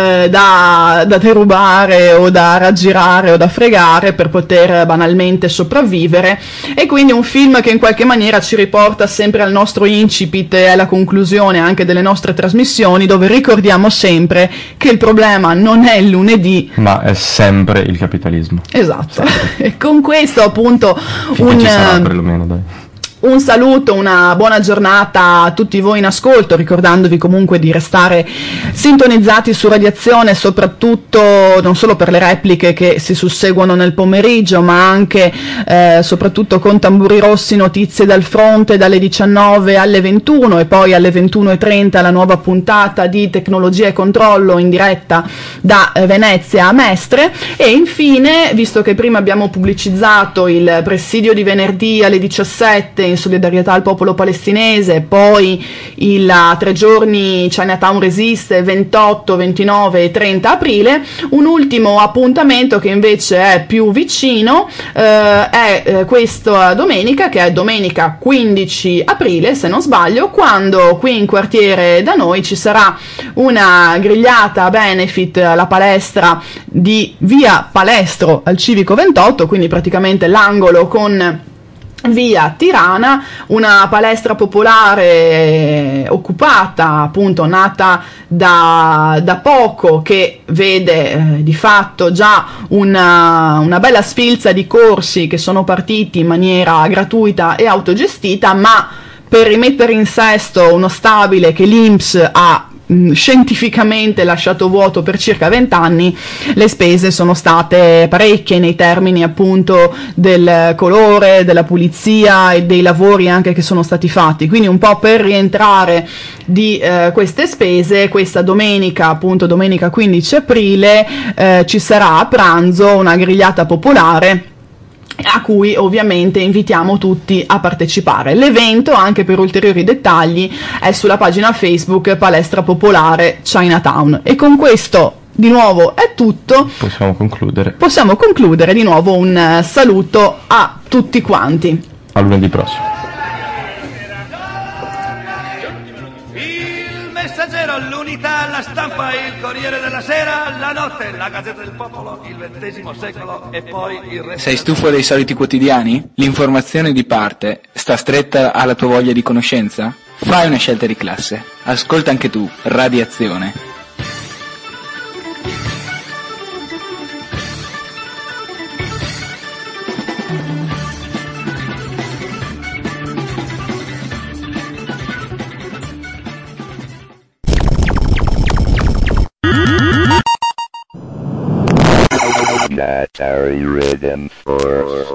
da derubare o da raggirare o da fregare per poter banalmente sopravvivere. E quindi un film che in qualche maniera ci riporta sempre al nostro incipit e alla conclusione anche delle nostre trasmissioni, dove ricordiamo sempre che il problema non è il lunedì, ma è sempre il capitalismo. Esatto. E con questo appunto ci sarà perlomeno, dai. Un saluto, una buona giornata a tutti voi in ascolto, ricordandovi comunque di restare sintonizzati su Radiazione, soprattutto non solo per le repliche che si susseguono nel pomeriggio, ma anche soprattutto con Tamburi Rossi, notizie dal fronte dalle 19 alle 21 e poi alle 21:30 la nuova puntata di Tecnologia e Controllo in diretta da Venezia a Mestre. E infine, visto che prima abbiamo pubblicizzato il presidio di venerdì alle 17 in solidarietà al popolo palestinese, poi il 3 giorni Chinatown resiste 28, 29 e 30 aprile, un ultimo appuntamento che invece è più vicino è questa domenica, che è domenica 15 aprile se non sbaglio, quando qui in quartiere da noi ci sarà una grigliata benefit alla palestra di via Palestro al Civico 28, quindi praticamente l'angolo con via Tirana, una palestra popolare occupata, appunto nata da poco, che vede di fatto già una bella sfilza di corsi che sono partiti in maniera gratuita e autogestita, ma per rimettere in sesto uno stabile che l'INPS ha scientificamente lasciato vuoto per circa 20 anni, le spese sono state parecchie nei termini appunto del colore, della pulizia e dei lavori anche che sono stati fatti. Quindi un po' per rientrare di queste spese, questa domenica, appunto domenica 15 aprile, ci sarà a pranzo una grigliata popolare a cui ovviamente invitiamo tutti a partecipare. L'evento, anche per ulteriori dettagli, è sulla pagina Facebook Palestra Popolare Chinatown. E con questo di nuovo è tutto. Possiamo concludere. Di nuovo un saluto a tutti quanti. A lunedì prossimo. Stampa, il Corriere della Sera, La Notte, la Gazzetta del Popolo, il XX secolo e poi il resto. Sei stufo dei soliti quotidiani? L'informazione di parte sta stretta alla tua voglia di conoscenza? Fai una scelta di classe. Ascolta anche tu Radiazione. Atari Rhythm Force.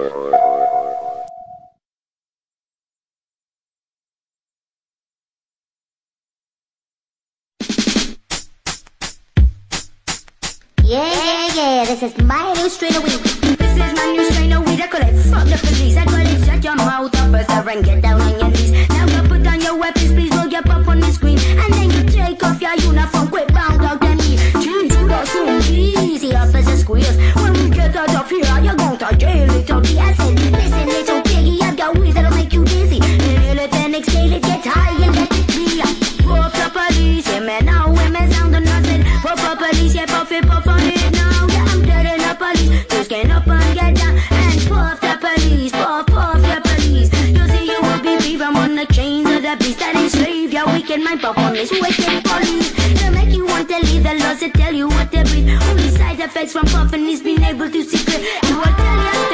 Yeah, this is my new strain of weed. This is my new strain of weed. I call it fuck the police. I call it shut your mouth up first and get down on your knees. Now go put down your weapons, please roll your pop on the screen. And then you take off your uniform, quit round out the knee. Change to the soon, easy up as a squeeze. When we get out of here, you're going to jail, little B. I said, listen, little piggy, I've got weed that'll make you dizzy. Inhale it and exhale it, get high and let it be. Puff the police, yeah man, now women sound and nothing. Puff the police, yeah, puff it, puff on it now. Yeah, I'm dead in the police, just get up and get down. And puff the police, puff the police. You see you will be free from on the chains of the beast that enslave your wicked mind. Puff on this wicked police. They'll make you want to leave the laws that tell you what to breathe. Only side effects from puffing is being able to see clear. You will tell you